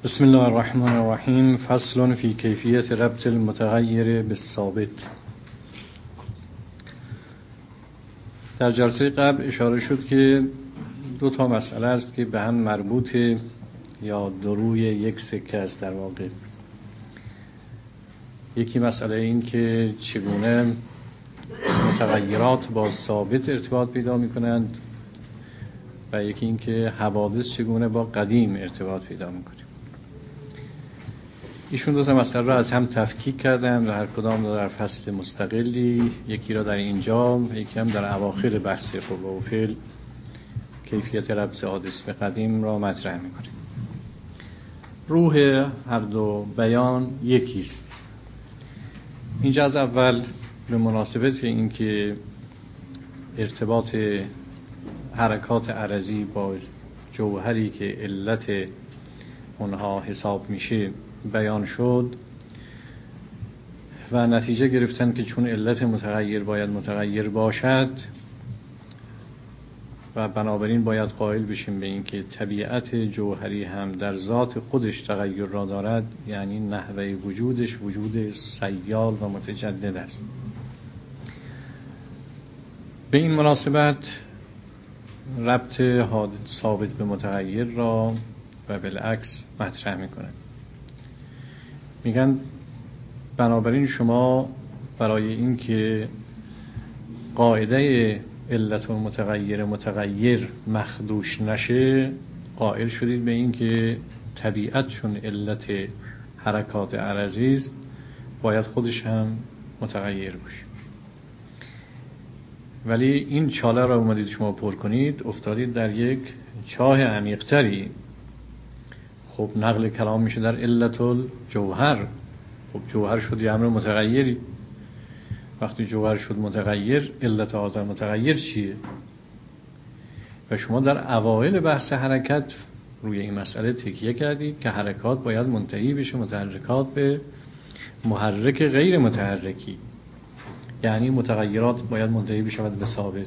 بسم الله الرحمن الرحیم. فصل فی کیفیت ربط المتغیر بالثابت. در جلسه قبل اشاره شد که دو تا مسئله است که به هم مربوطه یا دو روی یک سکه است. در واقع یکی مسئله این که چگونه متغیرات با ثابت ارتباط پیدا می کنند و یکی این که حوادث چگونه با قدیم ارتباط پیدا می کنند. ایشون دو تا مسئله را از هم تفکیک کردن و هر کدام در فصل مستقلی، یکی را در اینجا و یکی هم در اواخر بحث قوه و فعل کیفیت ربط حادث به قدیم را مطرح می‌کنه. روح هر دو بیان یکیست. اینجا از اول به مناسبت این که ارتباط حرکات عرضی با جوهری که علت اونها حساب میشه بیان شد و نتیجه گرفتن که چون علت متغیر باید متغیر باشد و بنابراین باید قائل بشیم به این که طبیعت جوهری هم در ذات خودش تغییر را دارد، یعنی نحوه وجودش وجود سیال و متجدد است. به این مناسبت ربط ثابت به متغیر را و بالعکس مطرح میکنند. میگن بنابراین شما برای این که قاعده علت متغیر متغیر مخدوش نشه قائل شدید به این که طبیعت چون علت حرکات عرضی است باید خودش هم متغیر باشه. ولی این چاله را اومدید شما پر کنید، افتادید در یک چاه عمیق‌تری. خب نقل کلام میشه در علت الجوهر. خب جوهر شد یه امر متغیری. وقتی جوهر شد متغیر، علت آذر متغیر چیه؟ و شما در اوایل بحث حرکت روی این مسئله تکیه کردید که حرکات باید منتهی بشه متحرکات به محرک غیر متحرکی، یعنی متغیرات باید منتهی بشود به ثابت.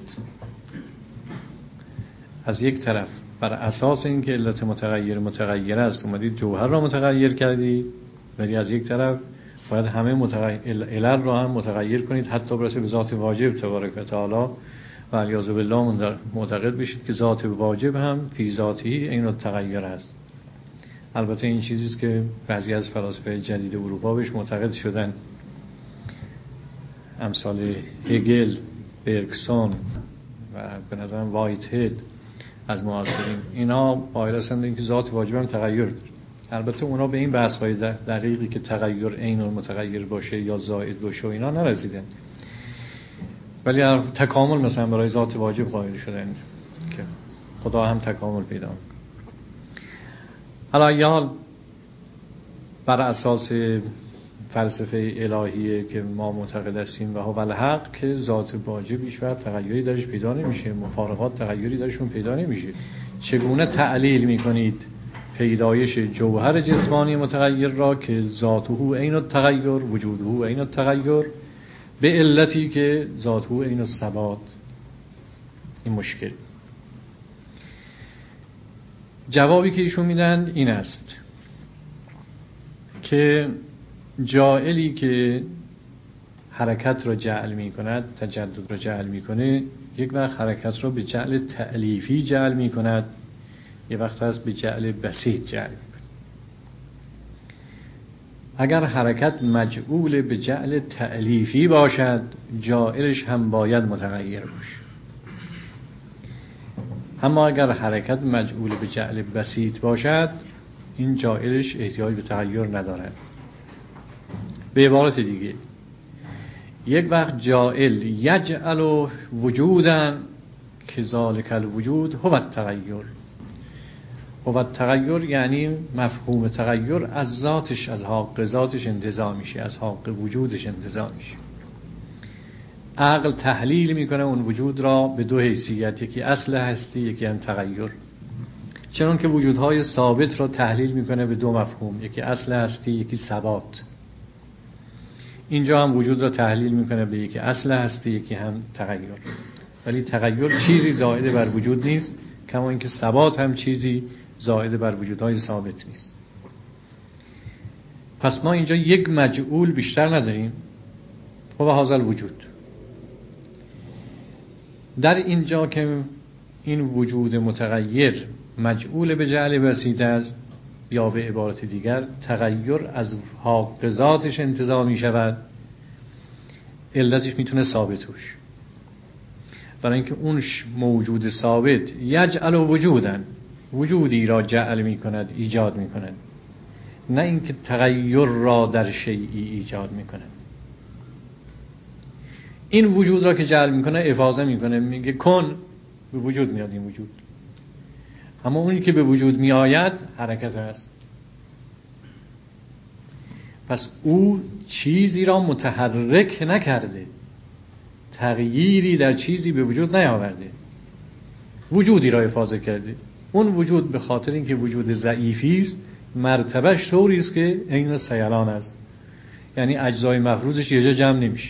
از یک طرف بر اساس اینکه علت متغیر متغیر است اومدید جوهر را متغیر کردید، ولی از یک طرف باید همه علل را هم متغیر کنید حتی برسه به ذات واجب تبارک و تعالی و علیاذ بالله معتقد بشید که ذات واجب هم فی ذاته عین التغیر است. البته این چیزی است که بعضی از فلاسفه جدید اروپا بهش معتقد شدن، امثال هگل، برگسون و به نظرم وایت هید از معاصرین. اینا قائل هستند اینکه ذات واجب هم تغییر داره. البته اونا به این بحث‌های دقیقی که تغییر عین المتغیر باشه یا زائد باشه و اینا نرسیدن، ولی تکامل مثلا برای ذات واجب قائل شدن که خدا هم تکامل پیدا می‌کنه. حالا یا بر اساس فلسفه الهیه که ما معتقد هستیم و هو الحق که ذات واجب هیچ وقت تغییری درش پیدا نمیشه، مفارقات تغییری درشون پیدا نمیشه. چگونه تعلیل میکنید پیدایش جوهر جسمانی متغیر را که ذاته عین التغیر وجوده عین التغیر به علتی که ذاته عین الثبات؟ این مشکل. جوابی که ایشون میدن این است که جاعلی که حرکت را جعل می کند، تجدد را جعل می کنه، یک وقت حرکت را به جعل تألیفی جعل می کند، یک وقت هست به جعل بسیط جعل می کند. اگر حرکت مجعول به جعل تألیفی باشد جاعلش هم باید متغیر باشه. اما اگر حرکت مجعول به جعل بسیط باشد این جاعلش احتیاج به تغییر ندارد. به عبارت دیگه یک وقت جاعل یجعل وجودن که ذالک الوجود هو التغیر. هو التغیر یعنی مفهوم تغیر از ذاتش، از حق ذاتش انتزاع میشه، از حق وجودش انتزاع میشه. عقل تحلیل میکنه اون وجود را به دو حیثیت، یکی اصل هستی یکی هم تغیر. چنان که وجودهای ثابت را تحلیل میکنه به دو مفهوم، یکی اصل هستی یکی ثبات. اینجا هم وجود را تحلیل میکنه به یکی اصل هستی یکی هم تغیر. ولی تغیر چیزی زائد بر وجود نیست، کما اینکه ثبات هم چیزی زائد بر وجودهای ثابت نیست. پس ما اینجا یک مجعول بیشتر نداریم و هذا الوجود. در اینجا که این وجود متغیر مجعول به جعل بسیط است، یا به عبارت دیگر تغییر از حق ذاتش انتزاع می شود، علتش میتونه ثابت باشه. برای اینکه اون موجود ثابت یجعل وجودن، وجودی را جعل می کند، ایجاد می کند، نه اینکه تغییر را در شیئی ایجاد می کند. این وجود را که جعل می کنه افاضه می کنه، میگه کن، به وجود میاد این وجود. اما اونی که به وجود می آید حرکت است. پس او چیزی را متحرک نکرده، تغییری در چیزی به وجود نیاورده، وجودی را افاضه کرده. اون وجود به خاطر اینکه وجود ضعیفی است، مرتبهش طوری است که عین سیلان است، یعنی اجزای مفروضش یه جا جمع نمیشه.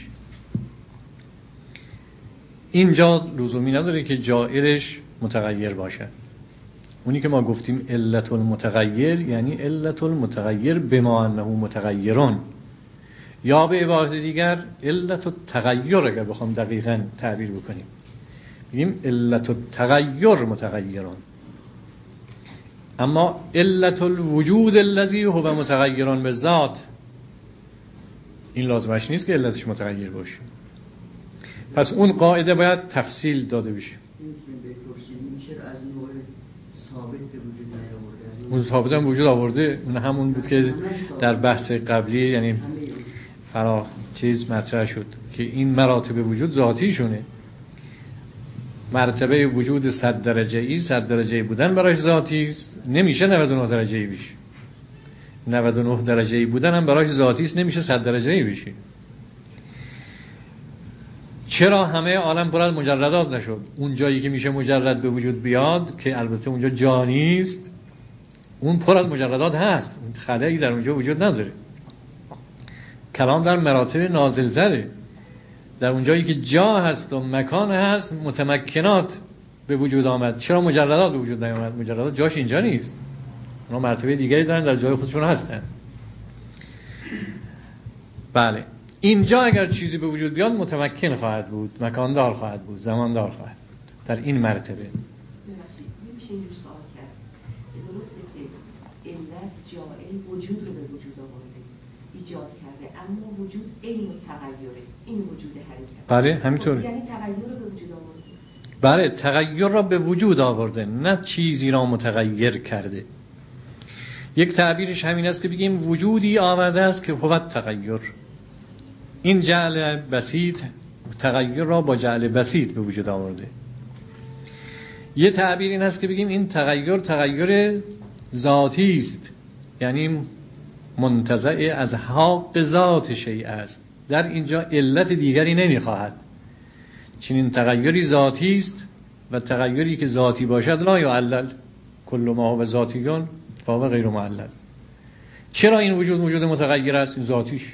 اینجا لزومی نداره که جائرش متغیر باشد. اونی که ما گفتیم علت المتغیر یعنی علت المتغیر بما انه متغیرون، یا به عبارت دیگر علت التغیر، اگر بخوام دقیقاً تعبیر بکنیم بگیم علت التغیر متغیرون. اما علت الوجود الذی هو متغیرون به ذات، این لازمش نیست که علتش متغیر باشه. پس اون قاعده باید تفصیل داده بشه. اون ثابت هم وجود آورده، اون همون بود که در بحث قبلی یعنی مطرح شد که این مراتب وجود ذاتی شونه. مرتبه وجود 100 درجه‌ای 100 درجه‌ای بودن برایش ذاتی است، نمیشه 99 درجه‌ای بشه. 99 درجه‌ای بودن هم برایش ذاتی است، نمیشه 100 درجه‌ای بشه. چرا همه عالم پر از مجردات نشد؟ اون جایی که میشه مجرد به وجود بیاد که البته اونجا جا نیست، اون پر از مجردات هست، اون خلایی در اونجا وجود نداره. کلام در مراتب نازل‌تره. در اونجایی که جا هست و مکان هست متمکنات به وجود آمد. چرا مجردات به وجود نیامد؟ مجردات جاش اینجا نیست، اونا مرتبه دیگری دارن، در جای خودشون هستن. بله، اینجا اگر چیزی به وجود بیاد متمکن خواهد بود، مکاندار خواهد بود، زماندار خواهد بود در این مرتبه. میشه اینجور سوال کرد که درسته که علت جائل وجود رو به وجود آورده، ایجاد کرده، اما وجود عین تغییره، این وجود حرکت. بله همینطوره. یعنی تغییر رو به وجود آورده. بله، تغییر را به وجود آورده، نه چیزی را متغیر کرده. یک تعبیرش همین است که بگیم وجودی آورده است که هو تغییر. این جعل بسیط تغییر را با جعل بسیط به وجود آورده. یه تعبیر این است که بگیم این تغییر ذاتی است، یعنی منتزع از حق ذات شیء است. در اینجا علت دیگری نمیخواهد. چنین تغییری ذاتی است و تغییری که ذاتی باشد لا یعلل، کل ما هو ذاتیون فهو غیر معلل. چرا این وجود متغیر است؟ ذاتیش،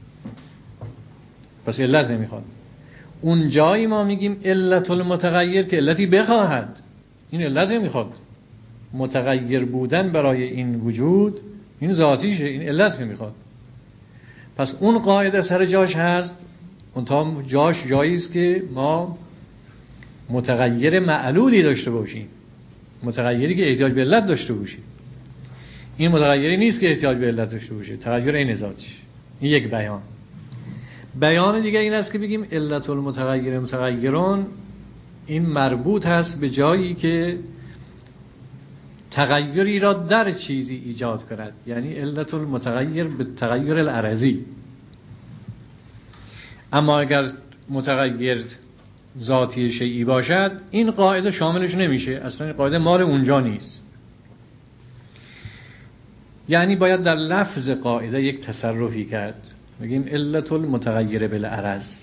پس علت نمیخواد. اون جایی ما میگیم علت المتغیر که علتی بخواهد، این علت نمیخواد. متغیر بودن برای این وجود این ذاتیشه، این علت نمیخواد. پس اون قاعده سر جاش هست، اون تا جاش جایی است که ما متغیر معلولی داشته باشیم، متغیری که احتیاج به علت داشته باشیم. این متغیری نیست که احتیاج به علت داشته باشه، تغییر این ذاتیش. این یک بیان دیگه این است که بگیم علت المتغیر متغیرون، این مربوط هست به جایی که تغییری را در چیزی ایجاد کند، یعنی علت المتغیر به تغییر العرضی. اما اگر متغیر ذاتی شیئی باشد این قاعده شاملش نمیشه، اصلا این قاعده مال اونجا نیست. یعنی باید در لفظ قاعده یک تصرفی کرد، بگیم علت المتغیر بالعرض،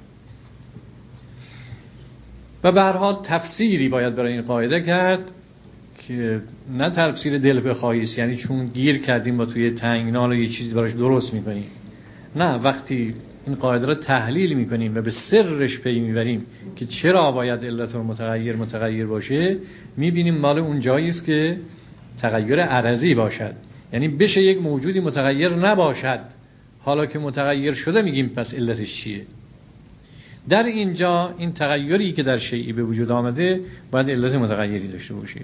و به هر حال تفسیری باید برای این قاعده کرد که نه تفسیر دل بخواهی است، یعنی چون گیر کردیم با توی تنگنال یه چیزی براش درست میکنیم. نه، وقتی این قاعده را تحلیل میکنیم و به سرش پی میبریم که چرا باید علت المتغیر متغیر باشه، میبینیم مال اون جایی است که تغییر عرضی باشد، یعنی بشه یک موجودی متغیر نباشد، حالا که متغیر شده میگیم پس علتش چیه. در اینجا این تغییری که در شیئی به وجود آمده باید علت متغیری داشته باشه.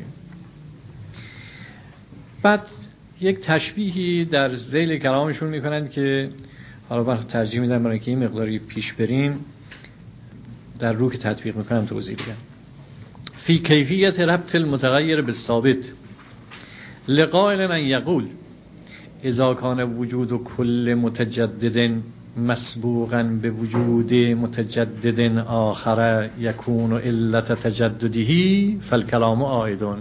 بعد یک تشبیهی در ذیل کلامشون میکنند که حالا من ترجیح میدم برای که این مقداری پیش بریم، در رو که تطبیق میکنم توضیح بدم. فی کیفیت ربط المتغیر بالثابت لقائل ان یقول اذا کان وجود کل متجدد مسبوقا به وجود متجدد آخر یکون علت تجدده فالکلام عائدون.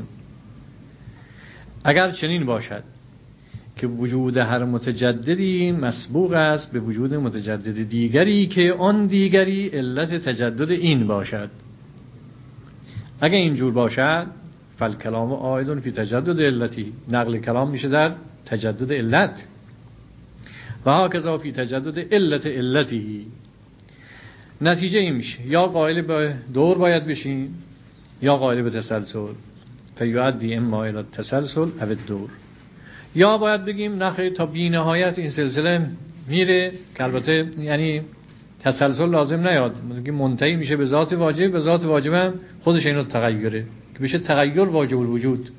اگر چنین باشد که وجود هر متجددی مسبوق است به وجود متجدد دیگری که آن دیگری علت تجدد این باشد، اگر اینجور باشد فالکلام عائدون فی تجدد علتی، نقل کلام میشه در تجدد علت، و هاکذا فی تجدد علتی. نتیجه این میشه یا قائل به دور باید بشین یا قائل به تسلسل، فیؤدی اما الی التسلسل او الدور، یا باید بگیم نخیر تا بی نهایت این سلسله میره، که البته یعنی تسلسل لازم نیاد، منتهی میشه به ذات واجب، به ذات واجب هم خودش اینو تغییره که بشه تغییر واجب الوجود.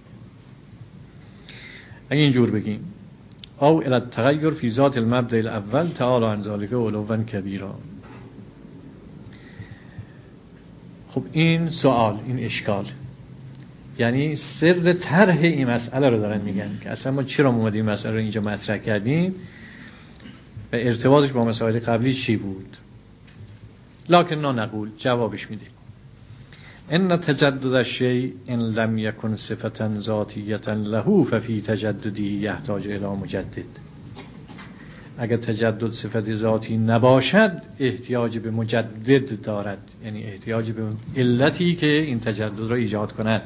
اگه اینجور بگیم او الی التغیر فی ذات المبدأ الاول تعالی عن ذلک علوا کبیرا. خب این سوال، این اشکال، یعنی سر طرح این مسئله رو دارن میگن که اصلا ما چرا اومدیم این مسئله رو اینجا مطرح کردیم و ارتباطش با مسائل قبلی چی بود. لکن نقول جوابش میدیم ان تجدد الشیء ان لم یکن صفتا ذاتیه له ففی تجدده یحتاج الی مجدد. اگر تجدد صفت ذاتی نباشد احتیاج به مجدد دارد، یعنی احتیاج به علتی که این تجدد را ایجاد کند.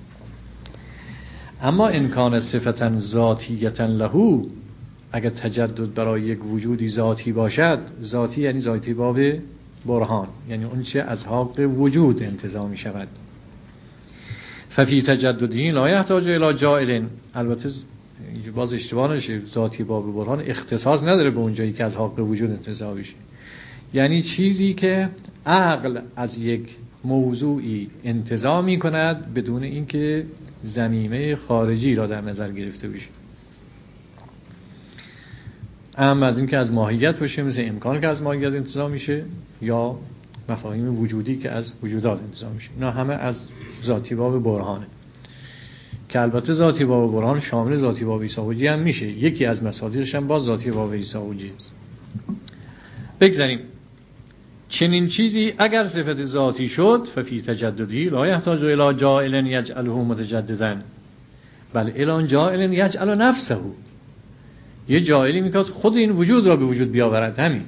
اما ان کان صفتا ذاتیه له، اگر تجدد برای یک وجودی ذاتی باشد، ذاتی یعنی ذاتی باب برهان، یعنی اون چه از حق وجود انتزاع می شود، ففی تجددی لا یحتاج الی جائل. البته باز اشتباه نشه، ذاتی باب برهان اختصاص نداره به اونجایی که از حق وجود انتزاع بشه، یعنی چیزی که عقل از یک موضوعی انتزاع می کند بدون اینکه ضمیمه خارجی را در نظر گرفته بشه. اما از این که از ماهیت باشه، مثل امکان که از ماهیت انتزاع میشه، یا مفاهیم وجودی که از وجودات انتزاع میشه، اینا همه از ذاتی باب برهانه، که البته ذاتی باب برهان شامل ذاتی باب ایساوجی هم میشه، یکی از مصادیرش هم باز ذاتی باب ایساوجی است. بگذاریم چنین چیزی اگر صفت ذاتی شد ففی تجددی لا یحتاج الی جائل یجعله متجددا بل الی جائل یجعل نفسه. یه جائلی میکرد خود این وجود را به وجود بیاورد، همین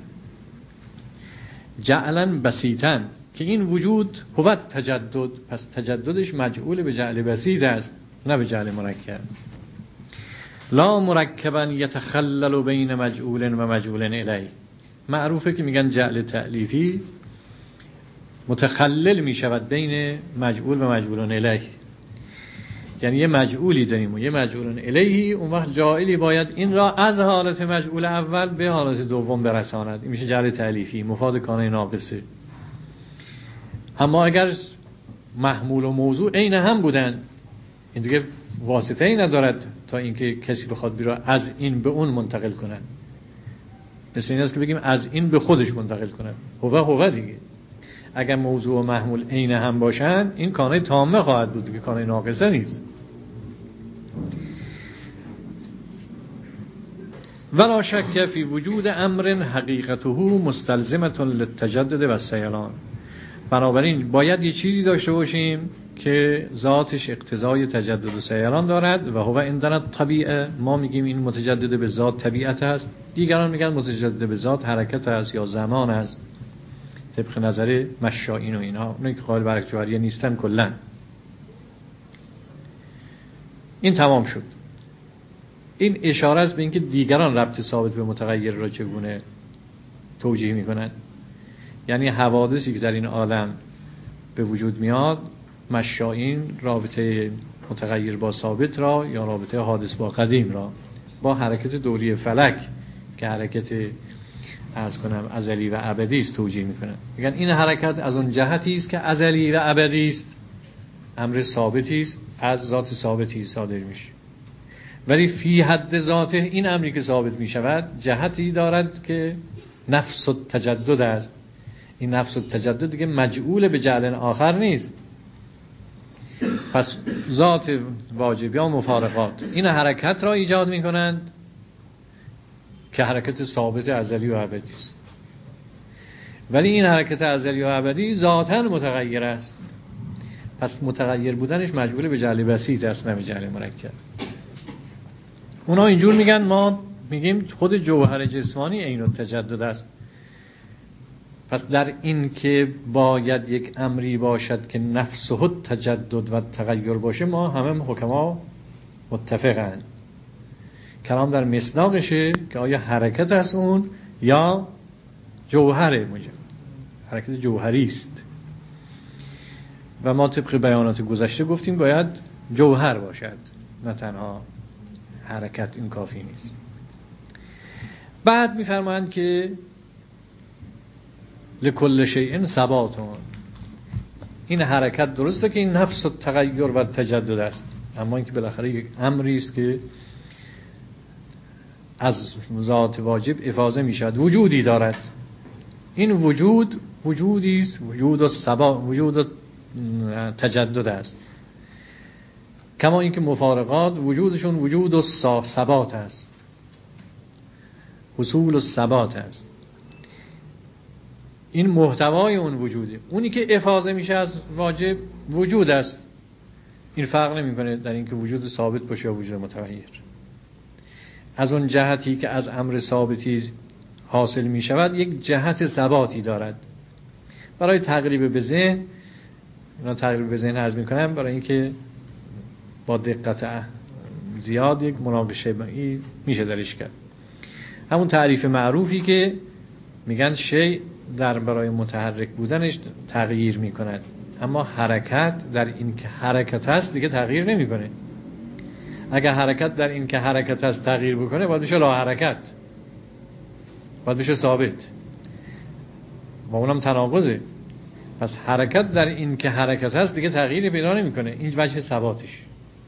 جعلا بسیطا، که این وجود هو تجدد، پس تجددش مجعول به جعل بسیط است نه به جعل مرکب. لا مرکبا یتخلل بین مجعول و مجعول الیه. معروفه که میگن جعل تألیفی متخلل میشود بین مجعول و مجعول الیه، یعنی یه مجعولی داریم و یه مجعول الیهی، اون وقت جاعلی باید این را از حالت مجعول اول به حالت دوم برساند، این میشه جعل تألیفی مفاد کانه ناقصه. اما اگر محمول و موضوع عین هم بودن، این دیگه واسطه ای ندارد تا اینکه کسی بخواد بیرا از این به اون منتقل کنن. مثل این است که بگیم از این به خودش منتقل کنن، هو دیگه. اگر موضوع و محمول عین هم باشن این کانه تامه خواهد بود دیگه، کانه ناقصه نیست. ولا شک فی وجود امر حقیقته مستلزمه للتجدد و السیلان. بنابراین باید یه چیزی داشته باشیم که ذاتش اقتضای تجدد و سیلان دارد و هو عندنا طبیعه. ما میگیم این متجدد به ذات طبیعت است، دیگران میگن متجدد به ذات حرکت است یا زمان است، طبق نظر مشائین و اینا، اونایی که قائل برک جوهریه نیستن کلن. این تمام شد. این اشاره است به اینکه دیگران ربط ثابت به متغیر را چگونه توجیه میکنند. یعنی حوادثی که در این عالم به وجود میاد، مشائین رابطه متغیر با ثابت را یا رابطه حادث با قدیم را با حرکت دوری فلک که حرکت ازلی و ابدی است توجیه میکنن. میگن این حرکت از اون جهتی است که ازلی و ابدی است، امر ثابتی است، از ذات ثابتی صادر میشه، ولی فی حد ذاته این امری که ثابت میشود جهتی دارد که نفس التجدد است. این نفس التجدد دیگه مجعول به جعل آخر نیست. پس ذات واجب یا مفارقات این حرکت را ایجاد میکنند که حرکت ثابت ازلی و ابدی است، ولی این حرکت ازلی و ابدی ذاتاً متغیر است. پس متغیر بودنش مجبور به جعل بسیط است، نه به جعل مرکب. اونا اینجور میگن، ما میگیم خود جوهر جسمانی عین التجدد است. پس در این که باید یک امری باشد که نفسه التجدد و تغییر باشه، ما همه حکما متفقند. کلام در مصداقشه که آیا حرکت است اون یا جوهره، حرکت جوهری است. و ما طبق بیانات گذشته گفتیم باید جوهر باشد، نه تنها حرکت، این کافی نیست. بعد میفرمایند که لکل شیء ثباتون، این حرکت درسته که این نفس التغیر و تجدد است، اما اینکه بالاخره یک امری است که از ذات واجب افاضه می شود، وجودی دارد. این وجود وجودی است، وجود الثبات، وجود تجدد است. کما اینکه مفارقات وجودشون وجود الثبات است، حصول الثبات است. این محتوای اون وجوده. اونی که افاضه میشه از واجب وجود است. این فرق نمیکنه در اینکه وجود ثابت باشه یا وجود متغیر. از اون جهتی که از امر ثابتی حاصل می شود یک جهت ثباتی دارد. برای تقریب به ذهن، اینا تقریب به ذهن عرض می کنم برای اینکه با دقت زیاد یک مناقشه میشه درش کرد. همون تعریف معروفی که میگن شی در برای متحرک بودنش تغییر می کند، اما حرکت در این که حرکت هست دیگه تغییر نمی کنه. اگر حرکت در این که حرکت هست تغییر بکنه باید بشه لا حرکت، باید بشه ثابت، و اونم تناقضه. پس حرکت در این که حرکت هست دیگه تغییری پیدا نمی کنه. این وجه ثباتش.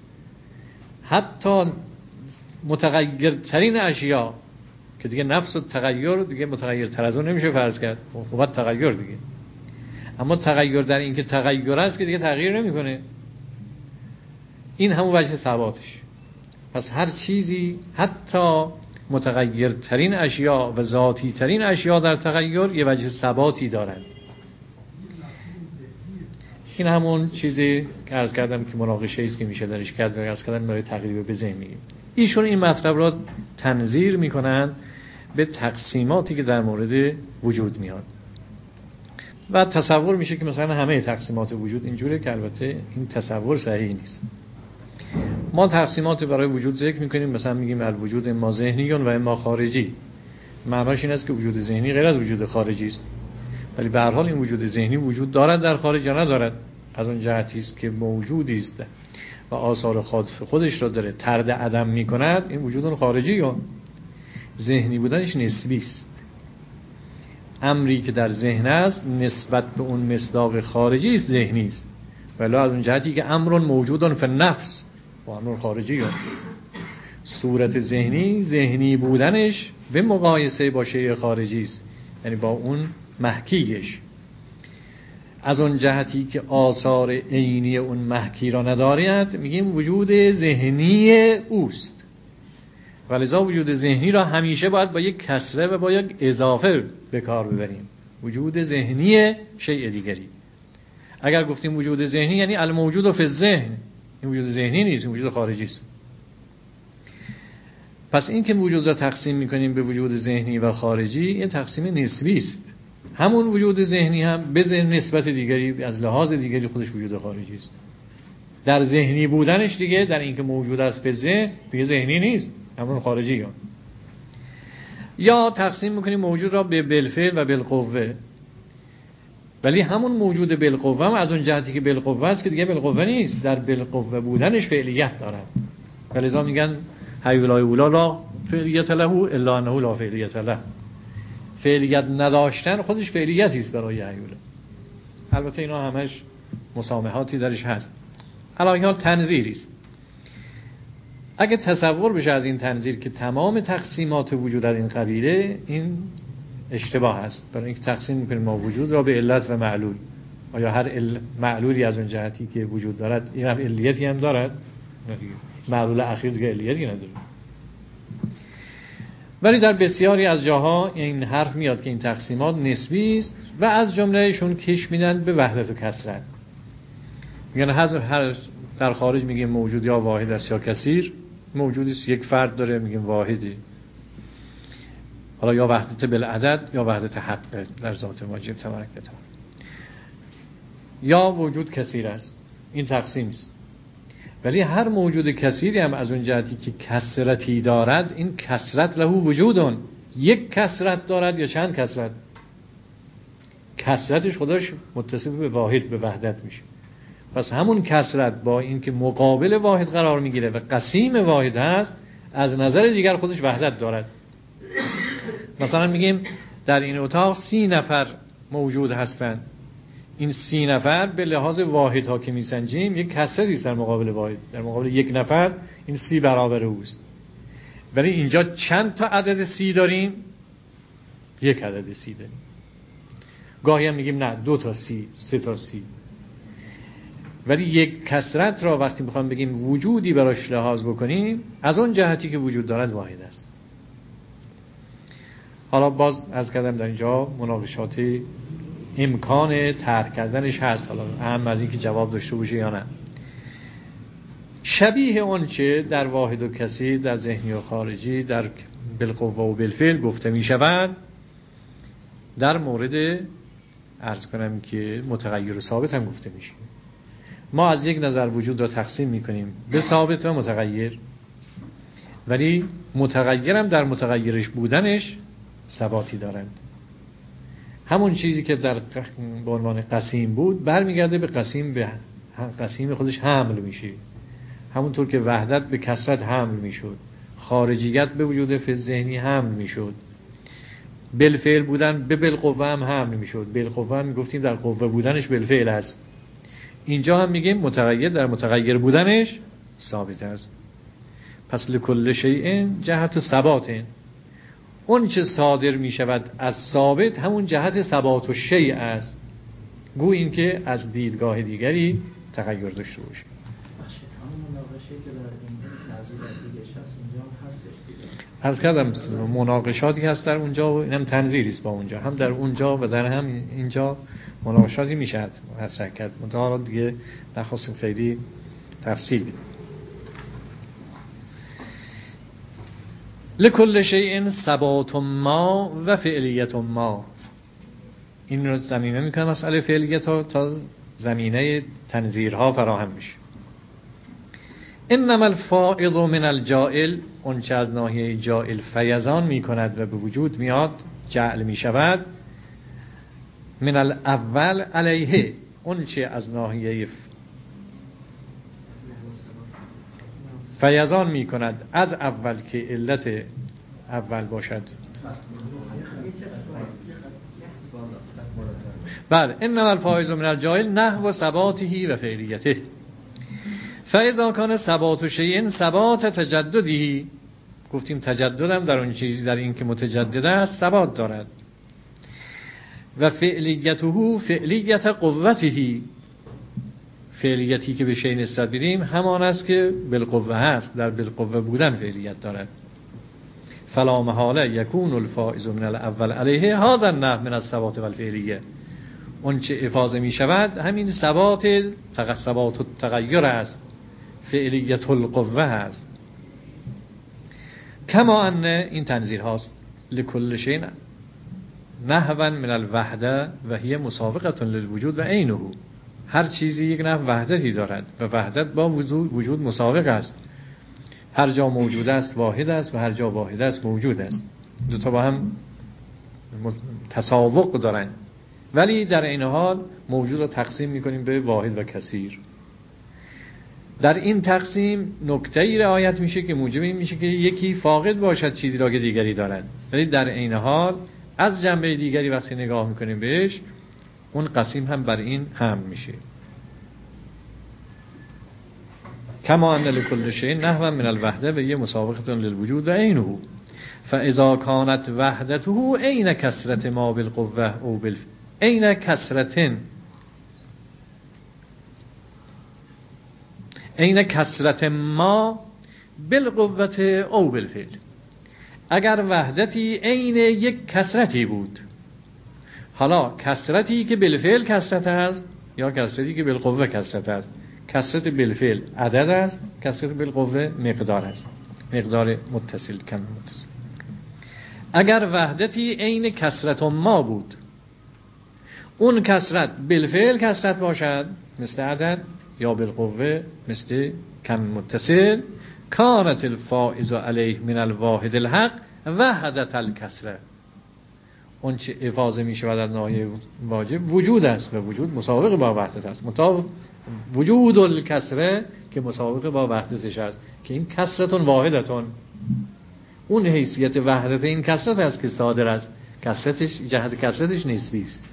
حتی متغیرترین اشیاء که دیگه نفس و تغییر دیگه متغیرتر از اون نمیشه فرض کرد، باید تغییر دیگه. اما تغییر در این که تغییر است که دیگه تغییر نمیکنه. این همون وجه ثباتش. پس هر چیزی، حتی متغیرترین اشیاء و ذاتی ترین اشیاء در تغییر یه وجه ثباتی دارند. این همون چیزی که عرض کردم که مناقشه است که میشه درش کرد و عرض کردم برای تقریب به ذهن میگیم. ایشون این مطلب را تنظیر میکنن به تقسیماتی که در مورد وجود میاد و تصور میشه که مثلا همه تقسیمات وجود اینجوره، که البته این تصور صحیح نیست. ما تقسیمات برای وجود ذکر میکنیم، مثلا میگیم الوجود اما ذهنی و اما خارجی. معناش این است که وجود ذهنی غیر از وجود خارجی است، ولی به هر حال این وجود ذهنی وجود دارد در خارج یا ندارد. از اون جهتی است که موجودی است و آثار خودش را داره طرد عدم میکند، این وجود اون خارجی یا ذهنی بودنش نسبی است. امری که در ذهن است نسبت به اون مصداق خارجی است، ذهنی است. ولی از اون جهتی که امر موجود فی النفس و امر خارجی یا صورت ذهنی بودنش به مقایسه با شیء خارجی است، یعنی با اون محکیش. از اون جهتی که آثار عینی اون محکی را ندارد میگیم وجود ذهنی اوست. ولذا وجود ذهنی را همیشه باید با یک کسره و با یک اضافه به کار ببریم. وجود ذهنی شیء دیگری. اگر گفتیم وجود ذهنی یعنی الموجود فی الذهن، این وجود ذهنی نیست، این وجود خارجی است. پس این که وجود را تقسیم میکنیم به وجود ذهنی و خارجی، یه تقسیم نسبی است. همون وجود ذهنی هم به ذهن نسبت دیگری، از لحاظ دیگری خودش وجود خارجی است. در ذهنی بودنش دیگه، در اینکه موجود است به ذهن، دیگه ذهنی نیست، همون خارجی هم. یا تقسیم میکنیم موجود را به بالفعل و بالقوه. ولی همون موجود بالقوه هم از اون جهتی که بالقوه است که دیگه بالقوه نیست، در بالقوه بودنش فعلیت دارد. ولذا میگن حی لا اولا لا فعلیت له الا انه لا فعلیت له. فعلیت نداشتن خودش فعلیتی است برای حی اولا. البته اینا همش مسامحاتی درش هست. علاوه تنظیری است. اگه تصور بشه از این تنظیر که تمام تقسیمات وجود از این قبیله، این اشتباه است. برای اینکه تقسیم میکنیم ما وجود را به علت و معلول. آیا هر معلولی از اون جهتی که وجود دارد این هم علیتی هم دارد؟ معلول اخیر دیگه علیتی نداره. ولی در بسیاری از جاها این حرف میاد که این تقسیمات نسبی است و از جملهشون کش میدن به وحدت و کثرت. میگن هر در خارج میگیم موجود یا واحد است یا کثیر. موجودی است یک فرد داره میگیم واحدی. حالا یا وحدت بالعدد یا وحدت حق در ذات واجب تبارک و تعالی. یا وجود کثیر است. این تقسیم است. ولی هر موجود کثیری هم از اون جهتی که کثرتی دارد، این کثرت له وجودون، یک کثرت دارد یا چند کثرت؟ کثرتش خودش متصف به واحد، به وحدت میشه. پس همون کثرت با اینکه مقابل واحد قرار میگیره و قسیم واحد هست، از نظر دیگر خودش وحدت دارد. مثلا میگیم در این اتاق 30 نفر موجود هستند. این 30 نفر به لحاظ واحد ها که میسنجیم یک کثرتی است در مقابل واحد. در مقابل یک نفر این 30 برابر اوست. ولی اینجا چند تا عدد 30 داریم؟ یک عدد 30 داریم. گاهی هم میگیم نه 2 تا 30، 3 تا 30. ولی یک کثرت را وقتی میخوام بگیم وجودی براش لحاظ بکنیم، از اون جهتی که وجود دارد واحد است. حالا باز از کردم در اینجا مناقشاتی امکان ترک کردنش هست، حالا اهم از این که جواب داشته باشه یا نه. شبیه اون چه در واحد و کثیر، در ذهنی و خارجی، در بالقوه و بالفعل گفته می شود، در مورد عرض کنم که متغیر و ثابت هم گفته میشه. ما از یک نظر وجود را تقسیم میکنیم به ثابت و متغیر، ولی متغیر هم در متغیرش بودنش ثباتی دارند. همون چیزی که در به عنوان قسیم بود برمیگرده به قسیم خودش حمل میشه. همونطور که وحدت به کثرت حمل میشد، خارجیت به وجود ذهنی حمل میشد، بالفعل بودن به بالقوه هم حمل میشد. بالقوه هم گفتیم در قوه بودنش بالفعل است. اینجا هم میگیم متغیر در متغیر بودنش ثابت است. پس لکل شیء جهت ثبات، اون چه صادر می شود از ثابت همون جهت ثبات و شیء است. گو این که از دیدگاه دیگری تغییر داشته باشه. همون مناقشه که در این نظیر دیگه هست اینجا هستش دیگه. عرض کردم مناقشاتی هست در اونجا و اینم تنظیری است با اونجا. هم در اونجا و در هم اینجا مناقشاتی میشه مطرح کرد. منتها دیگه نخواستیم خیلی تفصیل بدیم. لکل شیء ثبات ما و فعلیت ما. این رو زمینه میکنه مسئله فعلیت ها تا زمینه تنظیرها فراهم میشه. انما الفائض من الجائل، اون چه از ناحیه جائل فیضان میکند و به وجود میاد، جعل میشود، من الاول علیه، اون چه از ناحیه فیضان میکند از اول که علت اول باشد. بله، انما الفائض من الجائل نحو ثباته و فعلیته. فاذا کان ثبات شیء ثبات تجدده، گفتیم تجددم در اون چیزی در این که متجدد است ثبات دارد. و فعلیته فعلیت قوته، فعلیتی که به شیء نسبت بدیم همان است که بالقوه هست، در بالقوه بودن فعلیت دارد. فلا محاله یکون الفائز من الاول علیه هذا النحو من الثبات والفعلیه. اون چه افاضه می شود همین ثبات التغیر است، فعلیت القوه است. کما ان، این تنظیر هاست، لکل شیء نحوا من الوحده و هی مسابقه للوجود و عینه. هر چیزی یک نحو وحدتی دارد و وحدت با وجود مسابق است. هر جا موجود است واحد است و هر جا واحد است موجود است. دو تا با هم تساوق دارن. ولی در این حال موجود را تقسیم میکنیم به واحد و کثیر. در این تقسیم نکته‌ای رعایت میشه که موجب این میشه که یکی فاقد باشد چیزی را که دیگری دارد، ولی در این حال از جنبه دیگری وقتی نگاه میکنیم بهش، اون قسیم هم بر این حمل میشه. کما ان لکل شیء نحو من الوحده و یه مسابقه للوجود و عینه، فاذا كانت وحدته عین کثرت ما بالقوه او عین کثرت ما بالقوه او بالفعل. اگر وحدتی عین یک کثرتی بود، حالا کثرتی که بالفعل کثرت است یا کثرتی که بالقوه کثرت است، کثرت بالفعل عدد است، کثرت بالقوه مقدار است، مقدار متصل کم متصل. اگر وحدتی عین کثرت ما بود، اون کثرت بالفعل کثرت باشد مثل عدد یا بالقوه مثل کم متصل، کانت الفائز علیه من الواحد الحق وحدت الکثره. اون چه افاضه می شود از ناحیه واجب وجود است و وجود مسابقه با وحدت است، وجود الکثره که مسابقه با وحدتش است، که این کثرتون واحدتون، اون حیثیت وحدت این کثرت است که صادر است، کثرتش جهت کثرتش نسبی است.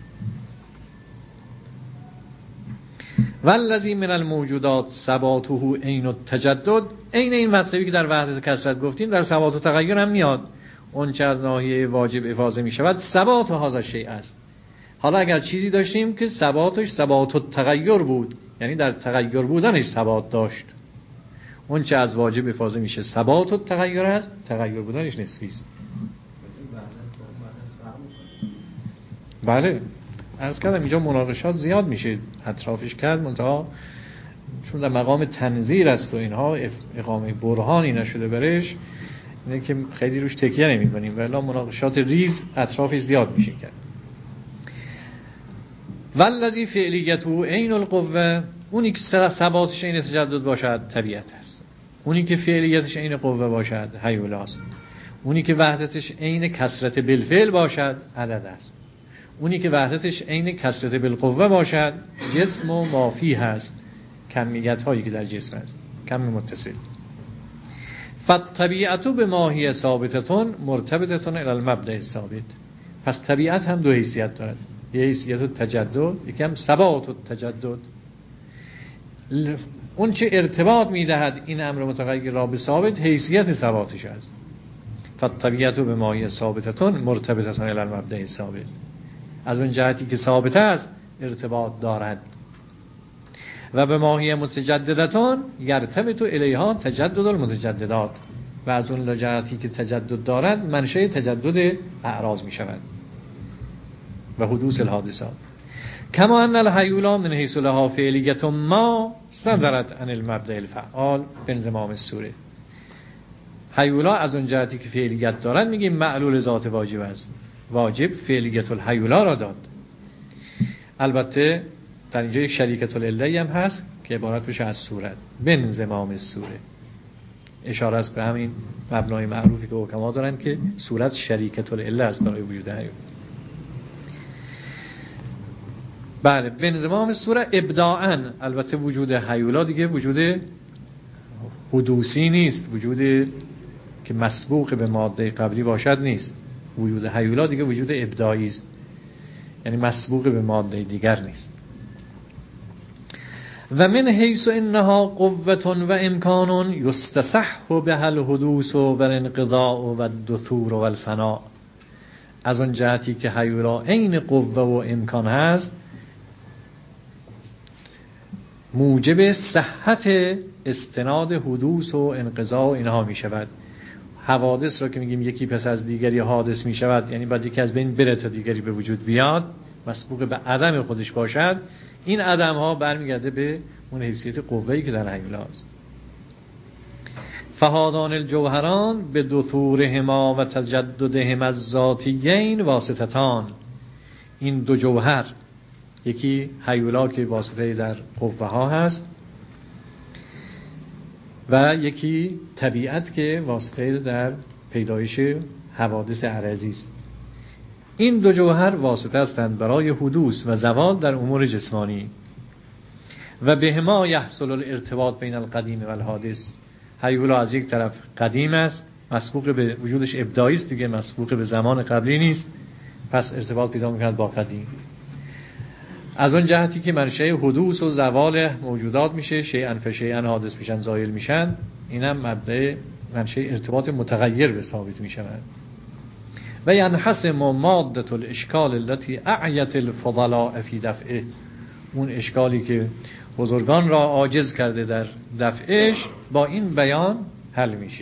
والذی من الموجودات ثباته عین التجدد، عین این مطلبی که در وحدت کثرت گفتیم در ثبات و تغییر هم میاد. اون چه از ناحیه واجب افاضه می شود ثبات هذا شیء است. حالا اگر چیزی داشتیم که ثباتش ثبات و تغییر بود، یعنی در تغییر بودنش ثبات داشت، اون چه از واجب افاضه میشه ثبات و تغییر است، تغییر بودنش نسبی است. بله عرض کردم اینجا مناقشات زیاد میشه اطرافش کرد، منتها چون در مقام تنظیر است و اینها اقامه برهانی نشده برش، اینه که خیلی روش تکیه نمی‌کنیم، ولی مناقشات ریز اطرافش زیاد میشه کرد. والذی فعلیته عین القوه، اونی که ثباتش عین تجدد باشد طبیعت است، اونی که فعلیتش عین قوه باشد هیولاست، اونی که وحدتش عین کثرت بالفعل باشد عدد است، اونی که وحدتش عین کثرت بالقوه باشد جسم و مافی هست، کمیت هایی که در جسم است، کم متصل. فالطبیعت بما هی ثابتتون مرتبطتون الی المبدأ الثابت. پس طبیعت هم دو حیثیت دارد، یه حیثیت تجدد، یکی هم ثبات التجدد. اون چه ارتباط میدهد این امر متغیر را به ثابت حیثیت ثباتش است. فالطبیعت بما هی ثابتتون مرتبطتون الی المبدأ الثابت، از اون جهتی که ثابت است ارتباط دارد. و به ماهی متجددتان یرتبط الیها تجدد المتجددات، و از اون جهتی که تجدد دارد منشأ تجدد اعراض می شود و حدوث الحادثات. کما ان الهیولا من حیث لها فعلیت ما صدرت عن المبدأ الفعال بانضمام السوره. هیولا از اون جهتی که فعلیت دارد میگیم معلول ذات واجب است، واجب فعلیت الهیولا را داد. البته در اینجا یک شریکت العله هم هست که عبارت بشه از صورت بانضمام السوره، اشاره است به همین مبنای معروفی که حکما دارن که صورت شریکت العله است برای وجود هیولا. بله بانضمام السوره ابداعاً. البته وجود هیولا دیگه وجود حدوثی نیست، وجود که مسبوق به ماده قبلی باشد نیست. وجود هیولا دیگه وجود ابداعی است، یعنی مسبوق به ماده دیگر نیست. و من حیث انها قوة و امکان یستصح بها الحدوث و الانقضاء و الدثور و الفناء. از اون جهتی که هیولا عین قوه و امکان هست، موجب صحت استناد حدوث و انقضاء و اینها می شود. حوادث را که میگیم یکی پس از دیگری حادث می شود، یعنی بعد یکی از بین بره تا دیگری به وجود بیاد، مسبوق به عدم خودش باشد، این عدم ها برمیگرده به اون حیثیت قوه‌ای که در هیولا است. فهادان الجوهران به دثورهما و تجددهما الذاتیین واسطتان. این دو جوهر، یکی هیولا که واسطه در قوه ها هست و یکی طبیعت که واسطه در پیدایش حوادث عرضی است. این دو جوهر واسطه هستند برای حدوث و زوال در امور جسمانی و بهما یحصل الارتباط بین القدیم و الحادث. هیولا از یک طرف قدیم است، مسبوق به وجودش ابداعی است دیگه، مسبوق به زمان قبلی نیست، پس ارتباط پیدا می‌کند با قدیم. از اون جهتی که منشأ حدوث و زوال موجودات میشه، شیئا فشیئا حادث میشن، زایل میشن، اینم مبدأ منشأ ارتباط متغیر به ثابت میشوند. و ینحسم ماده الاشکال التي اعیت الفضلاء فی دفعه، اون اشکالی که بزرگان را عاجز کرده در دفعش با این بیان حل میشه.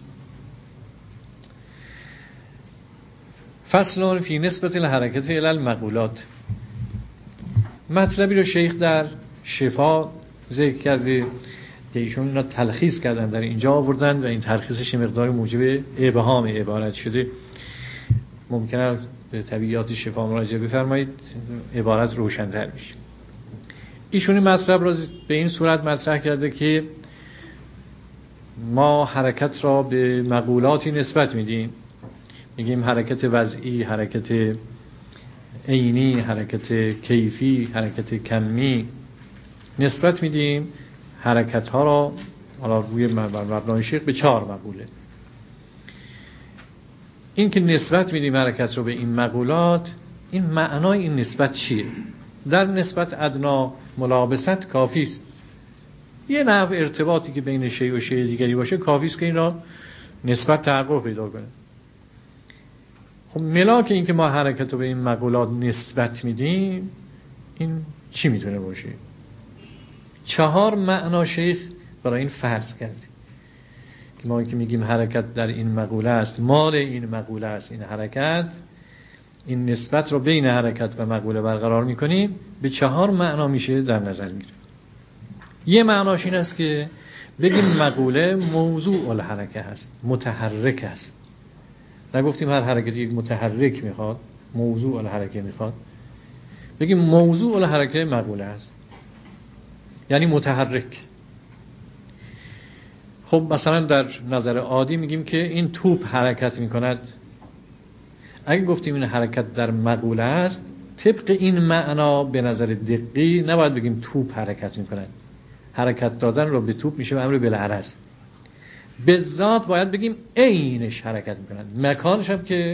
فصل فی نسبت الحرکت الی المقولات. مطلبی رو شیخ در شفا ذکر کرده که ایشون اینا تلخیص کردن در اینجا آوردن و این تلخیصش مقدار موجب ابهام عبارت شده. ممکنه به طبیعیات شفا مراجعه بفرمایید، عبارت روشن‌تر میشه. ایشون این مطلب را به این صورت مطرح کرده که ما حرکت را به مقولاتی نسبت میدیم، میگیم حرکت وضعی، حرکت عینی، حرکت کیفی، حرکت کمی، نسبت میدیم حرکت ها را حالا روی مبنای شیخ به 4 مقوله. این که نسبت میدیم حرکت رو به این مقولات، این معنای این نسبت چیه؟ در نسبت ادنا ملابست کافی است. یه نوع ارتباطی که بین شیء و شیء دیگری باشه کافی است که این را نسبت تحقق پیدا کنه. خب ملاک این که ما حرکت رو به این مقولات نسبت میدیم، این چی میتونه باشه؟ 4 معنا شیخ برای این فرض کرد که ما که میگیم حرکت در این مقوله است، مال این مقوله است، این حرکت، این نسبت رو بین حرکت و مقوله برقرار میکنیم، به 4 معنا میشه در نظر میگیره. یه معناش این است که بگیم مقوله موضوع الحرکه هست، متحرک است. نگفتیم هر حرکتی یک متحرک میخواد، موضوع الحرکه میخواد. بگیم موضوع الحرکه مقوله است، یعنی متحرک. خب مثلا در نظر عادی میگیم که این توپ حرکت میکند. اگه گفتیم این حرکت در مقوله است، طبق این معنا به نظر دقیق نباید بگیم توپ حرکت میکند. حرکت دادن رو به توپ میشه امر بالعرض. به ذات باید بگیم عینش حرکت میکند. مکانش هم که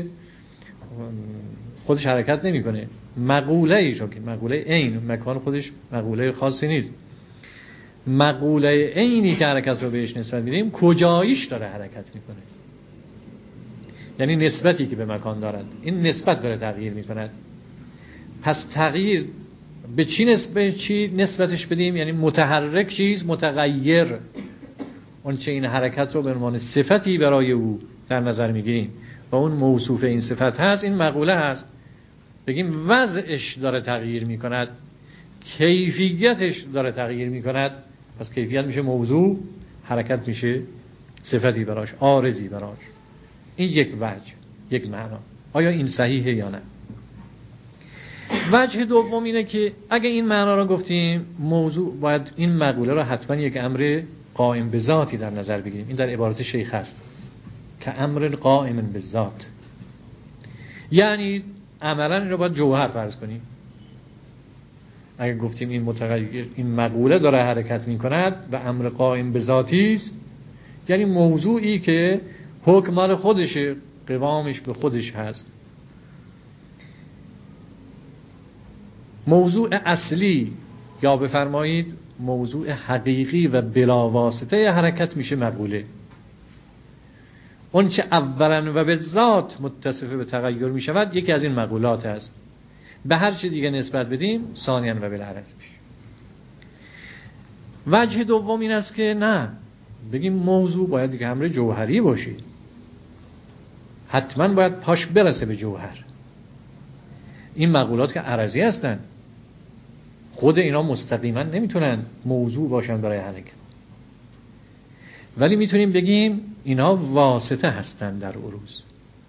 خودش حرکت نمیکنه، مقوله ایشون که مقوله عین، مکان خودش مقوله خاصی نیست. مقوله عینی که حرکت رو بهش نسبت میدیم کجاییش داره حرکت میکنه، یعنی نسبتی که به مکان دارد، این نسبت داره تغییر میکند. پس تغییر به چی نسبتش بدیم؟ یعنی متحرک چیز، متغیر اون چه این حرکت رو به عنوان صفتی برای او در نظر میگیریم و اون موصوف این صفت هست، این مقوله هست. بگیم وضعش داره تغییر میکند، کیفیتش داره تغییر میکند، پس کیفیت میشه موضوع، حرکت میشه صفتی براش، عارضی براش. این یک وجه، یک معنا. آیا این صحیحه یا نه؟ وجه دوم اینه که اگه این معنا رو گفتیم، موضوع باید این مقوله رو حتما یک امر قائم به ذاتی در نظر بگیریم. این در عبارت شیخ هست که امر قائم به ذات، یعنی عملا این رو باید جوهر فرض کنیم. اگه گفتیم این متغیر، این مقوله داره حرکت می کند و امر قائم به ذاتی است، یعنی موضوعی که حکم مال خودشه، قوامش به خودش هست. موضوع اصلی یا بفرمایید موضوع حقیقی و بلا واسطه حرکت میشه مقوله. اون چه اولا و به ذات متصف به تغییر می شود یکی از این مقولات است. به هر چی دیگه نسبت بدیم ثانیاً و بالعرض میشه. وجه دوم این است که نه، بگیم موضوع باید دیگه امر جوهری باشه، حتما باید پاش برسه به جوهر. این مقولات که عرضی هستن، خود اینا مستقیما نمیتونن موضوع باشن برای حرکت، ولی میتونیم بگیم اینا واسطه هستن در عروض.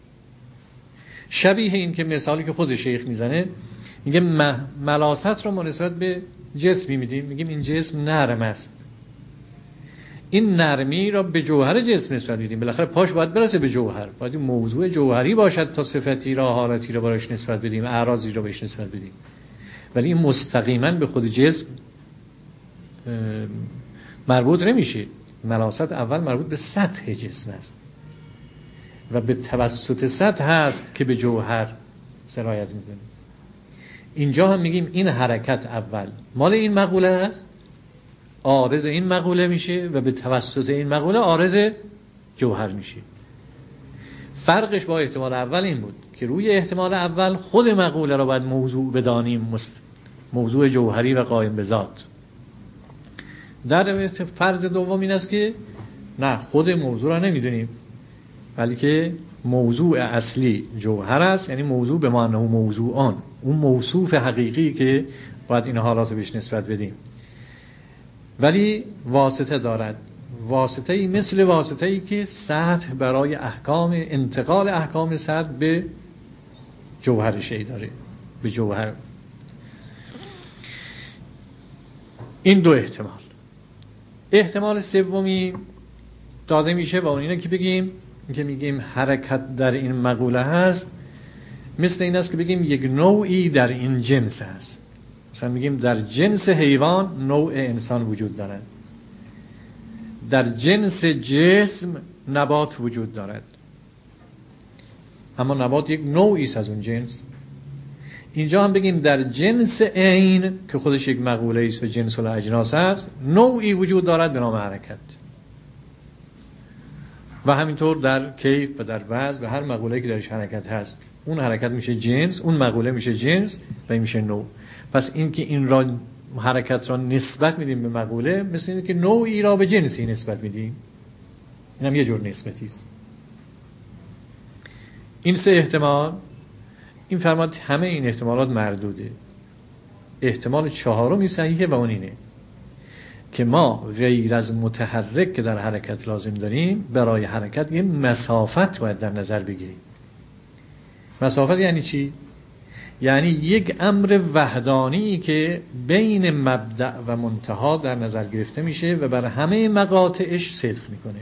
شبیه این که مثالی که خود شیخ میزنه، میگه ملاست رو ما نسبت به جسمی میدیم، میگیم این جسم نرم است. این نرمی را به جوهر جسم نسبت میدیم. بالاخره پاش باید برسه به جوهر، باید این موضوع جوهری باشد تا صفتی را، حالتی را براش نسبت بدیم، اعراضی را بهش نسبت بدیم. ولی این مستقیما به خود جسم مربوط نمیشه. ملاست اول مربوط به سطح جسم است و به توسط سطح هست که به جوهر سرایت میکنه. اینجا هم میگیم این حرکت اول مال این مقوله است، عارض این مقوله میشه و به توسط این مقوله عارض جوهر میشه. فرقش با احتمال اول این بود که روی احتمال اول خود مقوله را باید موضوع بدانیم، موضوع جوهری و قائم به ذات. در فرض دوم این است که نه، خود موضوع را نمیدونیم، بلکه موضوع اصلی جوهر است، یعنی موضوع به معنی موضوعان، اون موصوف حقیقی که باید این حالات رو بهش نسبت بدیم. ولی واسطه دارد، واسطه‌ای مثل واسطه‌ای که سطح برای احکام، انتقال احکام سطح به جوهر شی داره، به جوهر. این دو احتمال. احتمال سومی داده میشه و اون اینه که بگیم که میگیم حرکت در این مقوله هست مثل این است که بگیم یک نوعی در این جنس هست. مثلا میگیم در جنس حیوان نوع انسان وجود دارد، در جنس جسم نبات وجود دارد، اما نبات یک نوعی است از اون جنس. اینجا هم بگیم در جنس عین که خودش یک مقوله است و جنس الاجناس است، نوعی وجود دارد به نام حرکت. و همینطور در کیف و در وضع و هر مقوله‌ای که درش حرکت هست، اون حرکت میشه جنس، اون مقوله میشه جنس و این میشه نوع. پس این که این را حرکت را نسبت میدیم به مقوله مثل اینه که نوعی را به جنسی نسبت میدیم. این هم یه جور نسبتی است. این سه احتمال، این فرماد همه این احتمالات مردوده. احتمال چهارمی صحیحه و اون اینه که ما غیر از متحرک که در حرکت لازم داریم، برای حرکت یه مسافت باید در نظر بگیریم. مسافت یعنی چی؟ یعنی یک امر وحدانی که بین مبدأ و منتها در نظر گرفته میشه و بر همه مقاطعش صدق میکنه.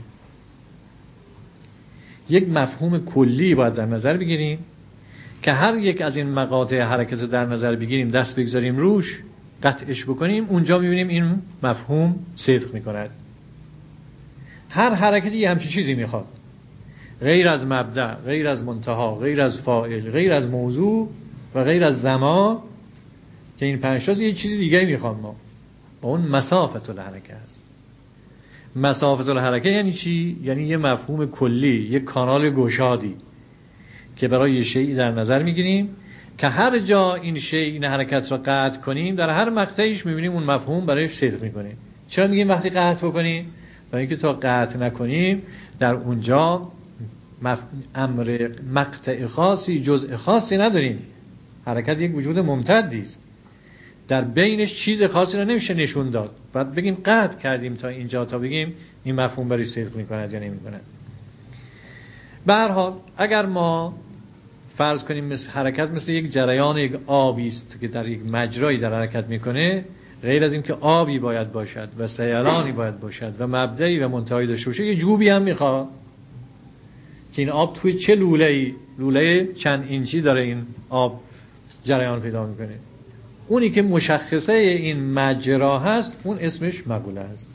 یک مفهوم کلی باید در نظر بگیریم که هر یک از این مقاطع حرکت رو در نظر بگیریم، دست بگذاریم روش، قطعش بکنیم، اونجا میبینیم این مفهوم صدق میکند. هر حرکتی یه همچین چیزی میخواد، غیر از مبدأ، غیر از منتها، غیر از فاعل، غیر از موضوع و غیر از زمان، که این پنج تا یه چیزی دیگه میخوام ما، با اون مسافت الحرکه است. مسافت الحرکه یعنی چی؟ یعنی یه مفهوم کلی، یه کانال گشادی که برای یه شیئی در نظر میگیریم که هر جا این شیء، این حرکت را قطع کنیم، در هر مقطعیش میبینیم اون مفهوم برایش صدق میکنه. چرا میگیم وقتی قطع بکنیم؟ برای اینکه تا قطع نکنیم در اونجا امر مقطع خاصی، جزء خاصی نداریم. حرکت یک وجود ممتدی است، در بینش چیز خاصی را نمیشه نشون داد. بعد بگیم قطع کردیم تا اینجا تا بگیم این مفهوم برای صدق میکند یا نمیکند. به هر حال اگر ما فرض کنیم مثل حرکت مثل یک جریان، یک آبی است که در یک مجرایی در حرکت میکنه، غیر از این که آبی باید باشد و سیلانی باید باشد و مبدأی و منتهایی داشته باشه، یه جوبی هم میخواد که این آب توی چه لوله چند اینچی داره این آب جریان پیدا میکنه. اونی که مشخصه این مجرا هست اون اسمش مقوله است.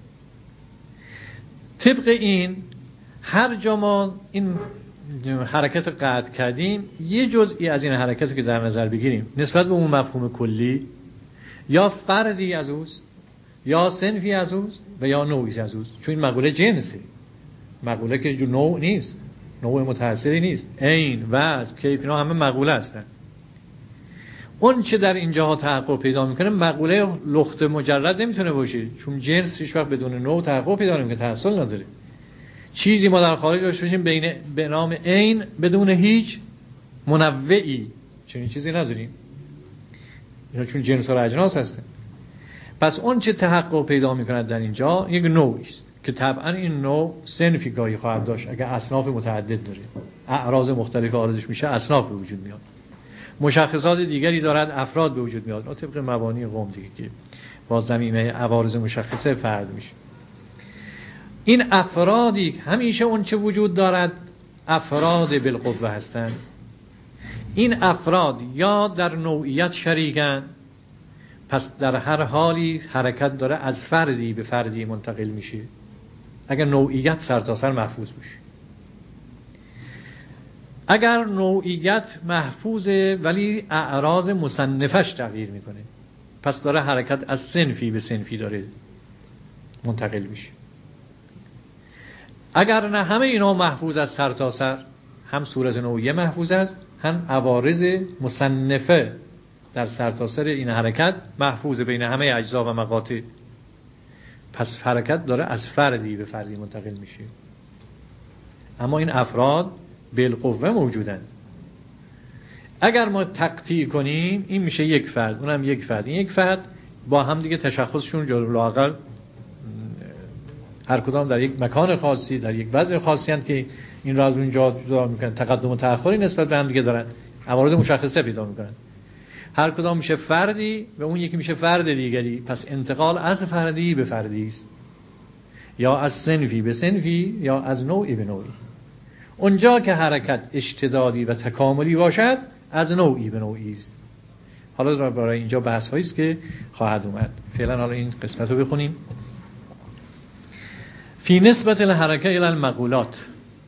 طبق این هر جا ما این حرکت رو قطع کردیم، یه جزئی از این حرکت رو که در نظر بگیریم نسبت به اون مفهوم کلی، یا فردی از اوست، یا صنفی از اوست و یا نوعی از اوست. چون این مقوله جنسه، مقوله که جو نوع نیست، نوع متأثری نیست. عین، وضع، کیف، اینا همه مقوله هستن. اون چه در اینجاها تحقق پیدا میکنه مقوله لخت مجرد نمیتونه باشه، چون جنس هیچ وقت بدون نوع تحقق پیدا نمیکنه، تحصل نداره. چیزی ما در خارج داشته باشیم به نام عین بدون هیچ منوعی، چنین چیزی نداریم. اینا چون جنس و اجناس هستن. پس اون چه تحقق پیدا میکند در اینجا یک نوعی است که طبعا این نوع صنفی گاهی خواهد داشت اگر اصناف متعدد داره، اعراض مختلف عارضش میشه، اصناف به وجود میاد، مشخصات دیگری دارد، افراد به وجود میاد، طبق مبانی قوم دیگه که با ضمیمه عوارض مشخصه فرد میشه. این افرادی همیشه اون چه وجود دارد افراد بالقوه هستند. این افراد یا در نوعیت شریکن، پس در هر حالی حرکت داره از فردی به فردی منتقل میشه اگر نوعیت سرتاسر محفوظ بشه. اگر نوعیت محفوظه ولی اعراض مصنفش تغییر میکنه، پس داره حرکت از صنفی به صنفی داره منتقل میشه. اگر نه همه اینا محفوظ از سرتاسر، هم صورت نوعیه محفوظ است، هم عوارض مصنفه در سرتاسر این حرکت محفوظ بین همه اجزا و مقاطع، پس حرکت داره از فردی به فردی منتقل میشه. اما این افراد بالقوه موجودن. اگر ما تقطیع کنیم این میشه یک فرد، اونم یک فرد، این یک فرد با هم دیگه تشخصشون لااقل هر کدام در یک مکان خاصی در یک وضع خاصی هستند که این را از اون جدا میکنن، تقدم و تأخری نسبت به هم دیگه دارن، عوارض مشخصه پیدا میکنن. هر کدام میشه فردی و اون یکی میشه فرد دیگری، پس انتقال از فردی به فردی است، یا از صنفی به صنفی، یا از نوعی به نوعی. اونجا که حرکت اشتدادی و تکاملی باشد از نوعی به نوعی است. حالا برای اینجا بحث هایی است که خواهد اومد. فعلا حالا این قسمت رو بخونیم. فی نسبت الحرکه الی المقولات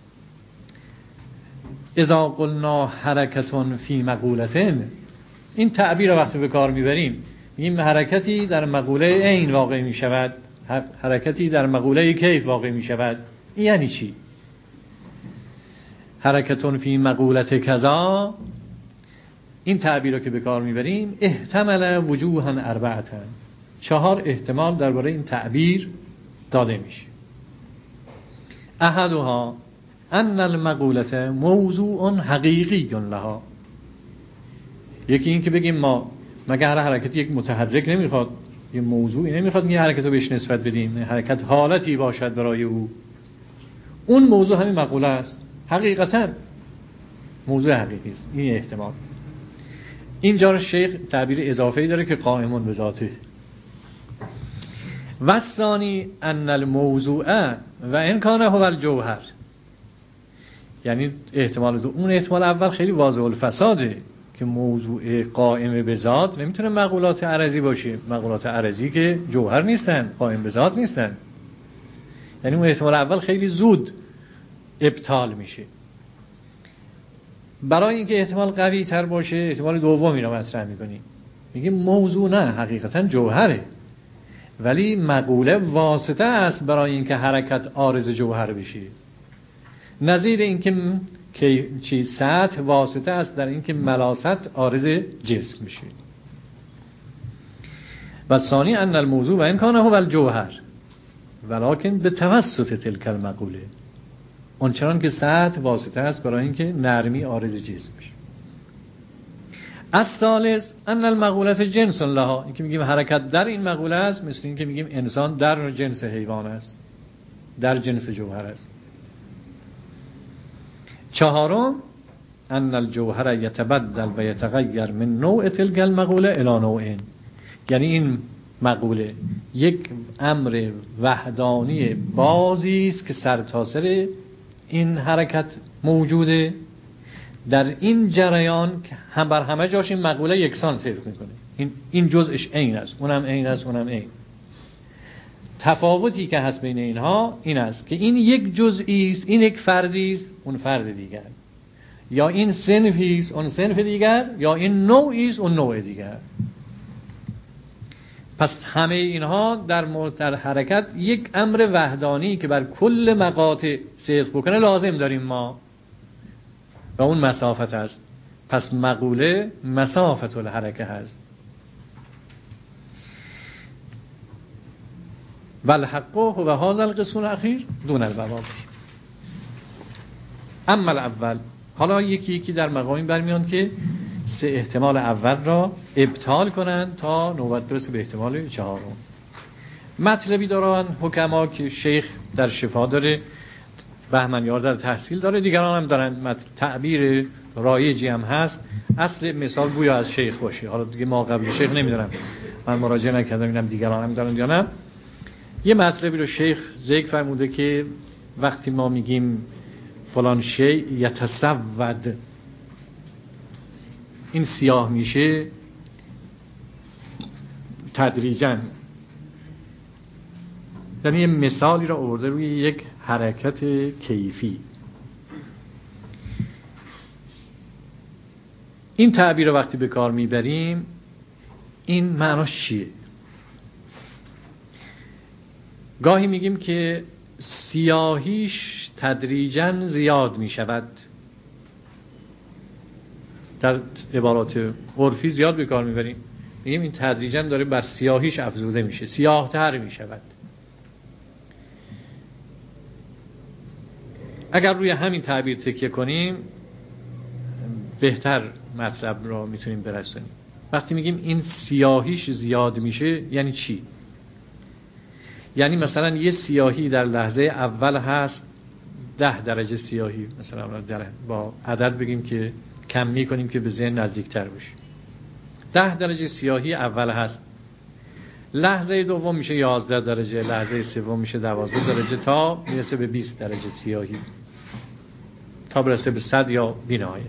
اذا قلنا حرکتون فی مقولتن، این تعبیر رو وقتی به کار میبریم میگیم حرکتی در مقوله عین واقع میشود، حرکتی در مقوله کیف واقع میشود. این یعنی چی؟ حرکتون فی مقولت کذا، این تعبیر رو که به کار میبریم احتمل وجوها اربعتا، 4 احتمال درباره این تعبیر داده میشه. احدها ان المقولت موضوع حقیقی لها، یکی این که بگیم ما مگر هر حرکتی یک متحرک نمیخواد، یه موضوعی نمیخواد یه حرکت رو بهش نسبت بدیم، حرکت حالتی باشد برای او، اون موضوع همین مقوله است، حقیقتا موضوع حقیقی است. این احتمال. اینجا شیخ تعبیر اضافه‌ای داره که قائمون به ذاته. و ثانی ان الموضوع و ان کان هو الجوهر، یعنی احتمال دو. اون احتمال اول خیلی واضح الفساده که موضوع قائم به ذات نمیتونه مقولات عرضی باشه، مقولات عرضی که جوهر نیستن، قائم به ذات نیستن. یعنی اون احتمال اول خیلی زود ابطال میشه. برای اینکه احتمال قوی تر باشه احتمال دومی رو مطرح میکنیم، میگیم موضوع نه حقیقتا جوهره، ولی مقوله واسطه است برای اینکه حرکت عارض جوهر بشه. نظیر اینکه چیز سطح واسطه است در اینکه ملاست عارض جسم بشه. و ثانی ان الموضوع و ان کان هو الجوهر ولکن به توسط تلک المقوله، اونچنان که سطح واسطه است برای اینکه نرمی عارض جسم بشه. الثالث ان المقولة جنس لها، این که میگیم حرکت در این مقوله است مثل این که میگیم انسان در جنس حیوان است، در جنس جوهر است. چهارم ان الجوهر یتبدل و یتغیر من نوع تلک المقوله الی نوعین، یعنی این مقوله یک امر وحدانی بازی است که سرتاسر این حرکت موجوده. در این جریان هم بر همه جاش این مقوله یکسان صدق میکنه، این جزءش عین است، اونم عین است، اونم عین. تفاوتی که هست بین اینها این است که این یک جزئی است، این یک فردی است، اون فرد دیگر، یا این صنفی است، اون صنف دیگر، یا این نوعی است، اون نوع دیگر. پس همه اینها در حرکت یک امر وحدانی که بر کل مقاطع صدق بکنه لازم داریم ما، و اون مسافت است. پس مقوله مسافت الحرکه هست. والحق هو هذا القسم الاخیر دون البواقی. اما الاول، حالا یکی در مقامی برمیان که 3 احتمال اول را ابطال کنند تا نوبت برسه به احتمال 4. مطلبی دارن حکما که شیخ در شفا داره، بهمنیار در تحصیل داره، دیگران هم دارن، تعبیر رایجی هم هست. اصل مثال گویا از شیخ باشه، حالا دیگه ما قبل شیخ نمیدونم، من مراجعه نکردم اینم دیگران هم دارن یا نه. یه مطلبی رو شیخ ذکر فرموده که وقتی ما میگیم فلان شی یتسود، این سیاه میشه تدریجاً، یعنی یه مثالی رو آورده روی یک حرکت کیفی. این تعبیر رو وقتی به کار میبریم این معناش چیه؟ گاهی میگیم که سیاهیش تدریجاً زیاد میشود، در عبارات عرفی زیاد به کار میبریم، میگیم این تدریجاً داره بر سیاهیش افزوده میشه، سیاه‌تر میشود. اگر روی همین تعبیر تکیه کنیم بهتر مطلب را میتونیم برسونیم. وقتی میگیم این سیاهیش زیاد میشه یعنی چی؟ یعنی مثلا یه سیاهی در لحظه اول هست 10 درجه سیاهی، مثلا با عدد بگیم که کم میکنیم که به ذهن نزدیکتر بشه. 10 درجه سیاهی اول هست، لحظه دوم میشه 11 درجه، لحظه سوم میشه 12 درجه، تا میرسه به 20 درجه سیاهی، تا برسه به 100 یا بی‌نهایت.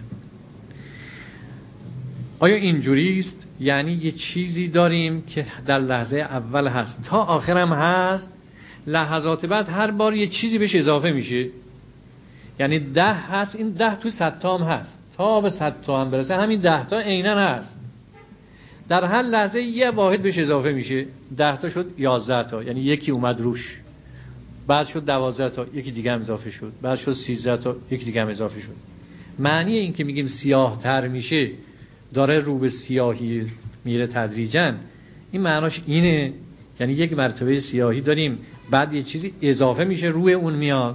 آیا اینجوری است؟ یعنی یه چیزی داریم که در لحظه اول هست تا آخر هم هست، لحظات بعد هر بار یه چیزی بهش اضافه میشه. یعنی 10 هست، این 10 تو 100 تا هم هست، تا به 100 تا هم برسه همین 10 تا عیناً هست. در هر لحظه یه واحد بهش اضافه میشه. 10 تا شد 11 تا، یعنی یکی اومد روش، بعد شد 12 تا، یکی دیگه هم اضافه شد، بعد شد 13 تا، یکی دیگه هم اضافه شد. معنی این که میگیم سیاه تر میشه، داره رو به سیاهی میره تدریجاً، این معناش اینه. یعنی یک مرتبه سیاهی داریم، بعد یه چیزی اضافه میشه روی اون میاد،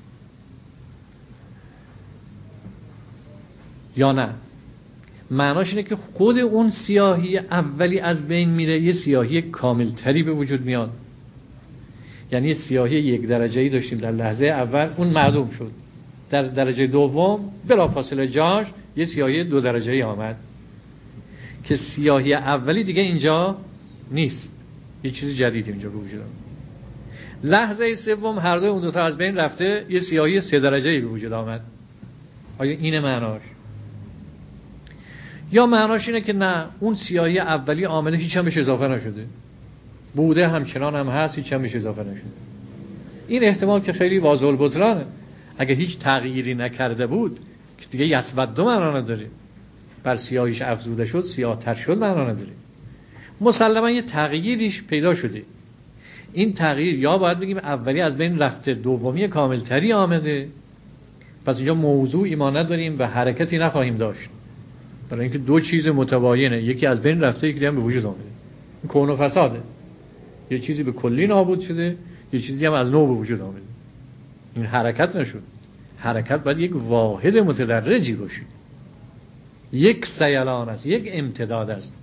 یا نه معناش اینه که خود اون سیاهی اولی از بین میره، یه سیاهی کاملتری به وجود میاد. یعنی یه سیاهی 1 درجه‌ای داشتیم در لحظه اول، اون معدوم شد. در درجه دوم بلافاصله جاش یه سیاهی 2 درجه‌ای آمد که سیاهی اولی دیگه اینجا نیست، یه چیز جدیدی اینجا به وجود آمد. لحظه سوم هر دوی اون دو تا از بین رفته، یه سیاهی 3 درجه‌ای به وجود آمد. آیا اینه معناش؟ یا معناش اینه که نه، اون سیاهی اولی آمده، هیچ هم بهش اضافه نشده، بوده همچنان هم هست، هیچ هم بهش اضافه نشده. این احتمال که خیلی واضح البطلانه. اگه هیچ تغییری نکرده بود که دیگه یسود دو معنا نداره، بر سیاهیش افزوده شد، سیاه تر شد معنا نداره. مسلما یه تغییریش پیدا شده. این تغییر یا باید بگیم اولی از بین رفته، دومی کاملتری آمده، پس اینجا موضوعی ما نداریم و حرکتی نخواهیم داشت، برای اینکه دو چیز متباینه، یکی از بین رفته، یکی هم به وجود آمده. این کون و فساده، یه چیزی به کلی نابود شده، یه چیزی هم از نو به وجود آمده. این حرکت نشد. حرکت باید یک واحد متدرجی باشه، یک سیلان است، یک امتداد است.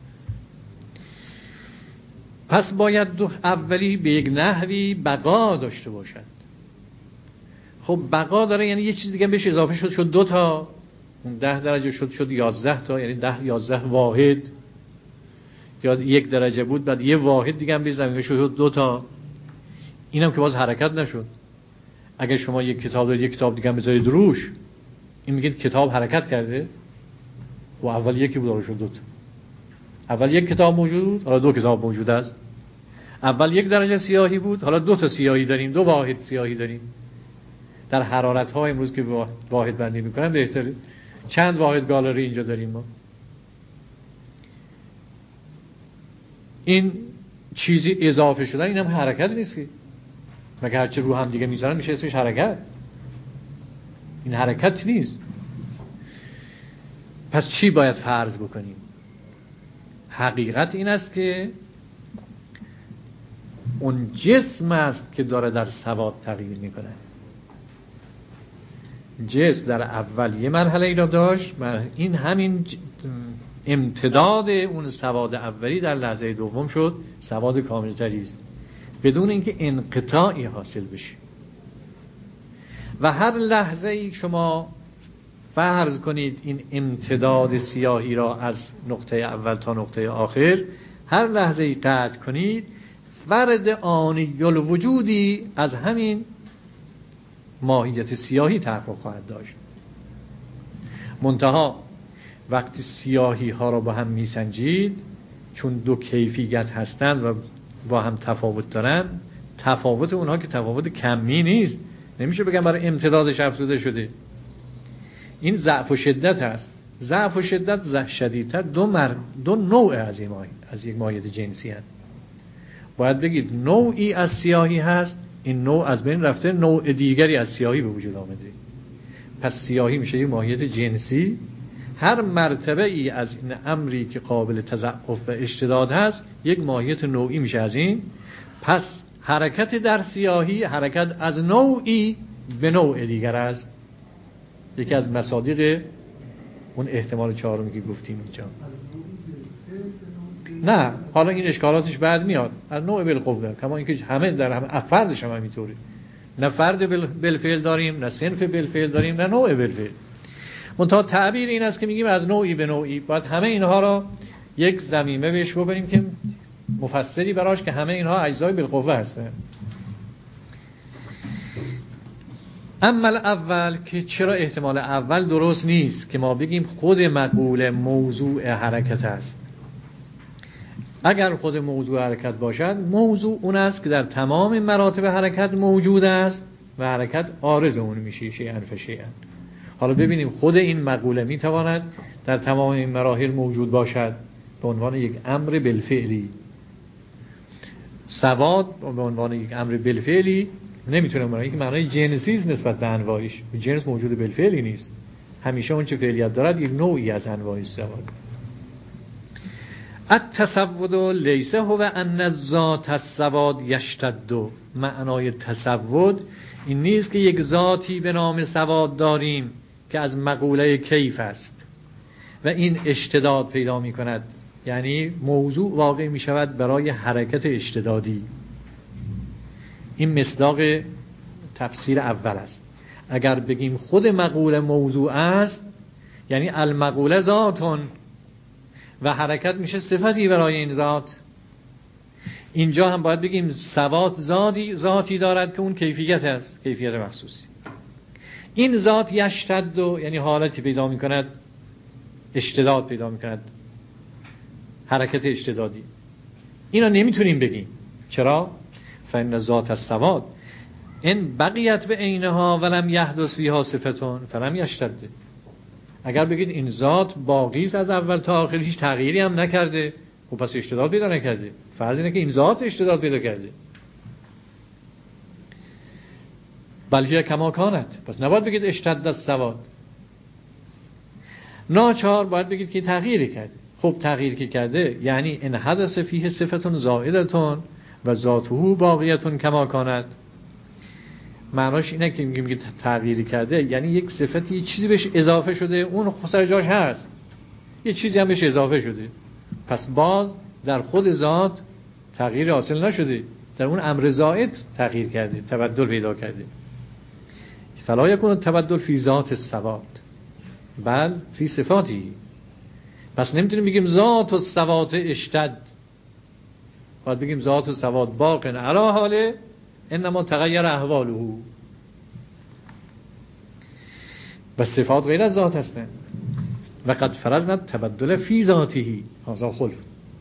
پس باید دو اولی به یک نحوی بقا داشته باشد. خب بقا داره یعنی یه چیز دیگه بهش اضافه شد، شد 2 تا، اون 10 درجه شد 11 تا، یعنی 10 11 واحد. یا 1 درجه بود، بعد یه واحد دیگه هم به زمین شد 2 تا. اینم که باز حرکت نشد. اگه شما یک کتاب دارید، یک کتاب دیگه هم بذارید روش، این میگید کتاب حرکت کرده؟ و اول یکی بود، شد 2 تا. اول یک کتاب موجود، حالا 2 کتاب موجود است. اول 1 درجه سیاهی بود، حالا 2 تا سیاهی داریم، 2 واحد سیاهی داریم. در حرارت ها امروز که واحد بندی میکنن بهتره. چند واحد گالری اینجا داریم ما. این چیزی اضافه شدن، این هم حرکت نیست که، مگه هرچی رو هم دیگه میذارن میشه اسمش حرکت؟ این حرکت نیست. پس چی باید فرض بکنیم؟ حقیقت این است که اون جسم است که داره در سواد تغییر میکنه. جسم در اول یه مرحله ای را داشت، این همین امتداد اون سواد اولی در لحظه دوم شد سواد کاملتری است، بدون اینکه انقطاعی حاصل بشه. و هر لحظه ای شما فرض کنید این امتداد سیاهی را از نقطه اول تا نقطه آخر، هر لحظه ای قطع کنید، فرد آنی الوجودی از همین ماهیت سیاهی تحقق خواهد داشت. منتها وقتی سیاهی ها را با هم میسنجید، چون دو کیفیت هستند و با هم تفاوت دارن، تفاوت اونها که تفاوت کمی نیست، نمیشه بگم برای امتدادش افزوده شده. این ضعف و شدت هست. ضعف و شدت شدیدتر دو نوع از یک ماهیت جنسی هست. باید بگید نوعی از سیاهی هست، این نوع از بین رفته، نوع دیگری از سیاهی به وجود آمده. پس سیاهی میشه یک ماهیت جنسی. هر مرتبه ای از این امری که قابل تضعف و اشتداد هست یک ماهیت نوعی میشه از این. پس حرکت در سیاهی حرکت از نوعی به نوع دیگر است. یکی از مصادیق اون احتمال چهارمی که گفتیم اینجا. نه، حالا این اشکالاتش بعد میاد. از نوع بالقوه، کما اینکه همه در همه فردش هم همینطوره. نه فرد بالفعل داریم، نه صنف بالفعل داریم، نه نوع بالفعل. منتها تعبیر این است که میگیم از نوعی به نوعی. باید همه اینها را یک ضمیمه بهش ببریم که مفسری براش که همه اینها اجزای بالقوه هستن. اما اول که چرا احتمال اول درست نیست که ما بگیم خود مقوله موضوع حرکت است. اگر خود موضوع حرکت باشد، موضوع اون است که در تمام مراتب حرکت موجود است و حرکت عارض اون میشه، شیئا فشیئا. حالا ببینیم خود این مقوله میتواند در تمام این مراحل موجود باشد به عنوان یک امر بالفعلی. سواد به عنوان یک امر بالفعلی نمیتونه برای که معنای جنسی است نسبت به انواعش. جنس موجود بالفعلی نیست. همیشه اون چه فعلیت دارد یک نوعی از انواع سواد. التسود لیس هو ان الذات السواد یشتد. معنای تسود این نیست که یک ذاتی به نام سواد داریم که از مقوله کیف است و این اشتداد پیدا می کند. یعنی موضوع واقع می شود برای حرکت اشتدادی. این مصداق تفسیر اول است. اگر بگیم خود مقوله موضوع است، یعنی المقوله ذاتون و حرکت میشه صفتی برای این ذات. اینجا هم باید بگیم سواد ذاتی دارد که اون کیفیت است، کیفیت مخصوصی. این ذات یشتد، یعنی حالتی پیدا میکند، اشتداد پیدا میکند، حرکت اشتدادی. اینا نمیتونیم بگیم. چرا؟ فإن ذات السواد ان بقیت به عینها ولم یحدث فیها صفتون فلم یشتد. اگر بگید این ذات باقی است از اول تا آخر، هیچ تغییری هم نکرده، خب پس اشتداد پیدا نکرده. فرض اینه که این ذات اشتداد پیدا کرده. بل هی کما کانت، پس نباید بگید اشتد السواد. ناچار باید بگید که تغییری کرده. خب تغییر که کرده یعنی ان حدث فیه صفتون زائدتون و ذاته باقیتون کما کانت. معناش اینه که میگیم تغییری کرده یعنی یک صفتی، یه چیزی بهش اضافه شده، اون سر جاش هست، یه چیزی هم بهش اضافه شده. پس باز در خود ذات تغییر حاصل نشده، در اون امر زائد تغییر کرده، تبدل پیدا کرده. فلا یکون تبدل فی ذات السواد بل فی صفاتی. پس نمیتونیم بگیم ذات السواد اشتد، باید بگیم ذات السواد باق علی حاله انما تغییر احواله. و صفات غیر از ذات هستند. و قد فرضنا تبدل فی ذاته هذا خلف.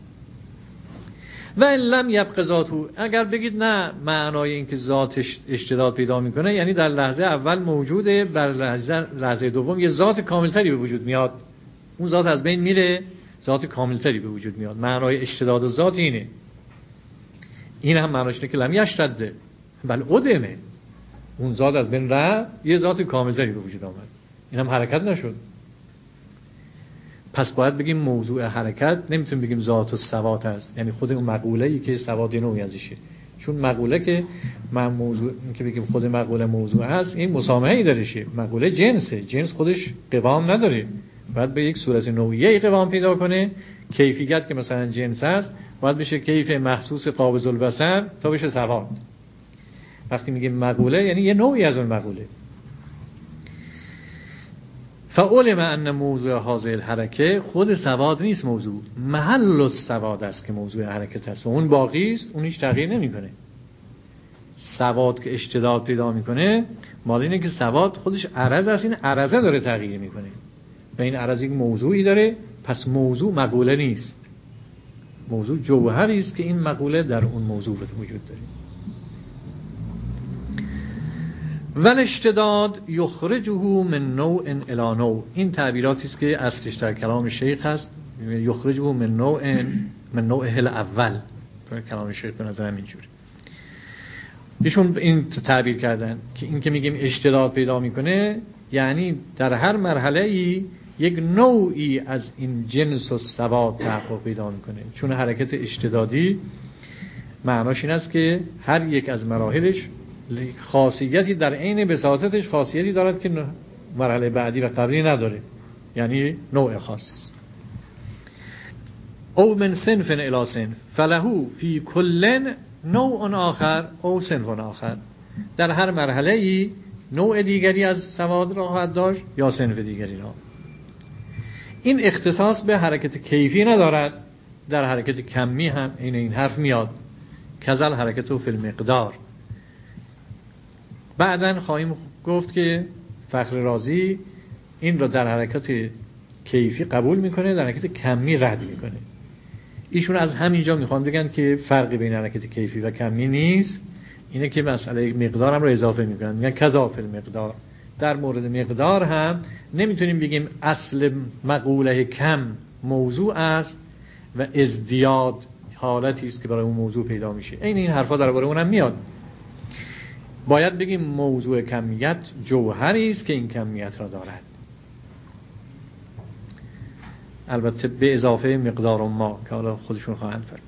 و ان لم یبق ذاته، اگر بگید نه معنای این که ذاتش اشتداد پیدا میکنه یعنی در لحظه اول موجوده، در لحظه دوم یه ذات کاملتری به وجود میاد، اون ذات از بین میره، ذات کاملتری به وجود میاد. معنای اشتداد و ذات اینه. این هم معناش اینه که لم یشتد بل عدمه، اون ذات از بین رفت، یه ذات کاملتری به وجود آمد، این هم حرکت نشد. پس باید بگیم موضوع حرکت، نمیتونیم بگیم ذات السواد است، یعنی خود اون مقوله‌ای که سواد نوعی ازشه. چون مقوله که من موضوع که بگیم خود مقوله موضوع است، این مسامحه‌ای درشه. مقوله جنسه، جنس خودش قوام نداره، باید به یک صورت نوعیه قوام پیدا کنه. کیفیت که مثلا جنس است باید بشه کیف مخصوص قابض البصر تا بشه سواد. وقتی میگیم مقوله یعنی یه نوعی از اون مقوله. فعلم ان موضوع حاضر الحرکه، خود سواد نیست موضوع، محل السواد است که موضوع حرکت است و اون باقی است، اون هیچ تغییر نمیکنه. سواد که اشتداد پیدا میکنه مال اینه که سواد خودش عرض است، این عرضه داره تغییر میکنه و این عرض یک موضوعی داره، پس موضوع مقوله نیست، موضوع جوهری است که این مقوله در اون موضوع وجود داره. ول اشتداد یخرجه من نوع الی نوع، این تعبیراتی است که اصلش در کلام شیخ هست، یخرجه من نوع الاول، در کلام شیخ به نظرم اینجوری ایشون این تعبیر کردن که این که میگیم اشتداد پیدا میکنه یعنی در هر مرحله ای یک نوعی از این جنس و سواد تحقق پیدا میکنه، چون حرکت اشتدادی معناش این است که هر یک از مراحلش خاصیتی در عین بساطتش خاصیتی دارد که مرحله بعدی و قبلی نداره، یعنی نوع خاصی است. او من صنف الی صنف فله فی کل نوع آخر او صنف آخر، در هر مرحله ای نوع دیگری از سواد را خواهد داشت یا صنف دیگری را. این اختصاص به حرکت کیفی ندارد، در حرکت کمی هم این حرف میاد، کذل حرکت فی المقدار. بعدن خواهیم گفت که فخر رازی این را در حرکت کیفی قبول میکنه، در حرکت کمی رد میکنه. ایشون از همینجا میخوان بگن که فرقی بین حرکت کیفی و کمی نیست، اینه که مسئله مقدار هم رو اضافه میکنن، میگن کذا فی المقدار. در مورد مقدار هم نمیتونیم بگیم اصل مقوله کم موضوع است و ازدیاد حالتی است که برای اون موضوع پیدا میشه. این حرفا درباره اونم میاد. باید بگیم موضوع کمیت جوهری است که این کمیت را دارد، البته به اضافه مقدار و ما که حالا خودشون خواهند فرمود.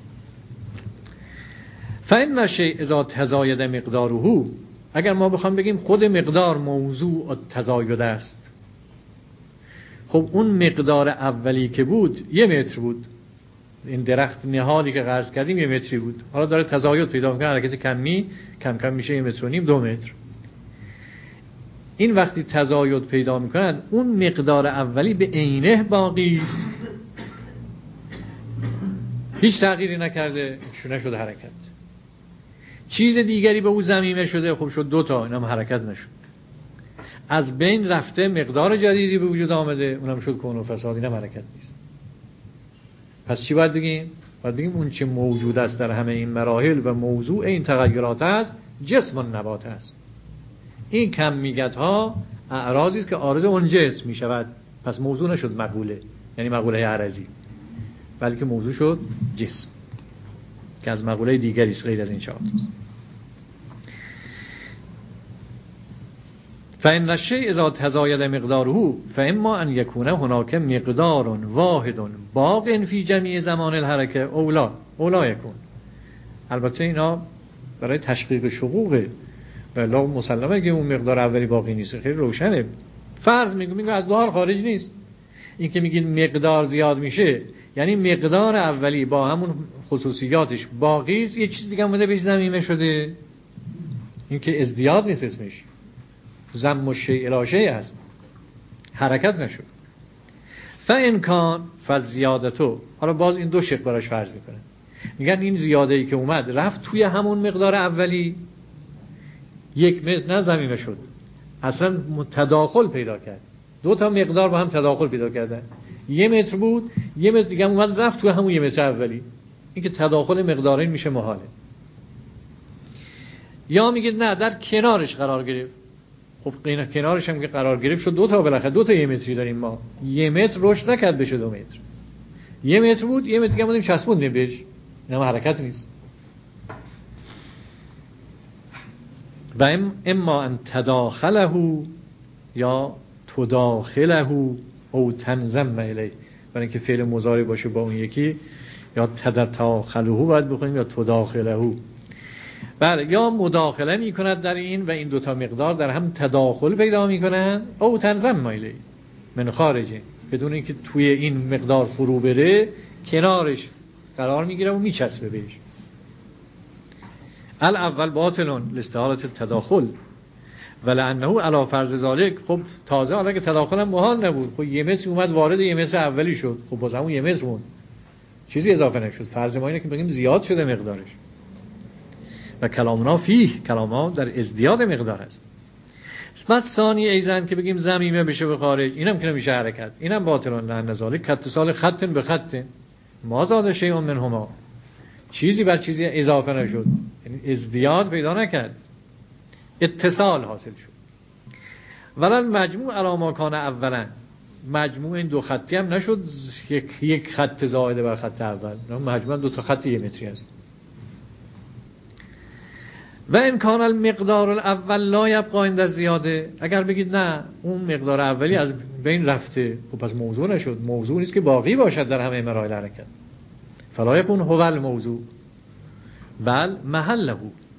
فإن الشیء اذا تزاید مقداره، اگر ما بخوام بگیم خود مقدار موضوع تزاید است، خب اون مقدار اولی که بود 1 متر بود، این درخت نهالی که قرض کردیم 1 متری بود، حالا داره تزاید پیدا میکنه، حرکت کمی کم کم میشه 1.5 متر 2 متر. این وقتی تزاید پیدا میکنن اون مقدار اولی به عینه باقی است، هیچ تغییری نکرده، شونه شده حرکت. چیز دیگری به او ضمیمه شده، خب شد 2 تا، اینم حرکت نشد. از بین رفته مقدار جدیدی به وجود آمده، اونم شد کون و فساد، اینم حرکت نیست. پس چی باید بگیم؟ باید بگیم اون چه موجود است در همه این مراحل و موضوع این تغییرات است جسم و نبات است. این کمیت ها اعراضی است که عارض اون جسم می شود، پس موضوع نشد مقوله، یعنی مقوله عرضی، بلکه موضوع شد جسم که از مقوله دیگری است غیر از این 4 تا. فإن الشيء اذا تزاید مقداره فإما ان يكون هناك مقدار واحد باق في جميع زمان الحركه اولا يكون. البته اینا برای تشقیق شقوقه و لا مسلمه که اون مقدار اولی باقی نیست، خیلی روشنه. فرض میگم از دو حال خارج نیست. این که میگید مقدار زیاد میشه یعنی مقدار اولی با همون خصوصیاتش باقی است، یه چیز دیگه اومده بهش ضمیمه شده، این که ازدیاد نیست، اسمش ضم الشیء الی شیء است، حرکت نشد. فإن کان فزیادته، حالا باز این 2 شق براش فرض میکنن، میگن این زیاده ای که اومد رفت توی همون مقدار اولی 1 متر نه ضمیمه شد، اصلا تداخل پیدا کرد، 2 تا مقدار با هم تداخل پیدا کردن، 1 متر بود 1 متر دیگه اومد رفت توی همون 1 متر اولی، این که تداخل مقدارین میشه محاله. یا میگید نه در کنارش قرار گرفت، خب کنارش هم که قرار گرفت شد 2 تا، بالاخره 2 تا 1 متری داریم ما، 1 متر رشد نکرد بشه 2 متر، 1 متر بود 1 متر دیگه بودیم چسبوندیم بهش، اینا حرکت نیست. و اما ان تداخله یا تداخله او تنظم الیه، برای اینکه فعل مضارع باشه با اون یکی یا تداخله باید بخونیم یا تداخله. بله، یا مداخله میکند در این و این 2 تا مقدار در هم تداخل پیدا میکنن، او تنظم الیه من خارجه، بدون اینکه توی این مقدار فرو بره کنارش قرار میگیره و میچسبه بهش. الاول باطلون لاستحالة التداخل ولانه علی فرض ذالک، خب تازه حالا که تداخل هم محال نبود، خب یه متر اومد وارد یه متر اولی شد، خب باز همون یه متر موند، چیزی اضافه نشد. فرض ما اینه که بگیم زیاد شده مقدارش. و کلامنا فیه، کلامنا در ازدیاد مقدار است. بس ثانی ایزن که بگیم زمیمه بشه به خارج، اینم که نمیشه حرکت، اینم باطلان. لأن ذالک کاتصال خط به خط ما زاد شیء منهما، چیزی بر چیزی اضافه نشد، یعنی ازدیاد پیدا نکرد، اتصال حاصل شد. ولن مجموع علی ما کان اولا، مجموع این دو خطی هم نشد یک خط زائد بر خط اول، مجموع دو تا خط 1 متری است. و این کان المقدار الاول لا یبقا عند زیاده، اگر بگید نه اون مقدار اولی از بین رفته، خب پس موضوع نشد، موضوع نیست که باقی باشد در همه مراحل حرکت. فلا یکون هو الموضوع بل محله،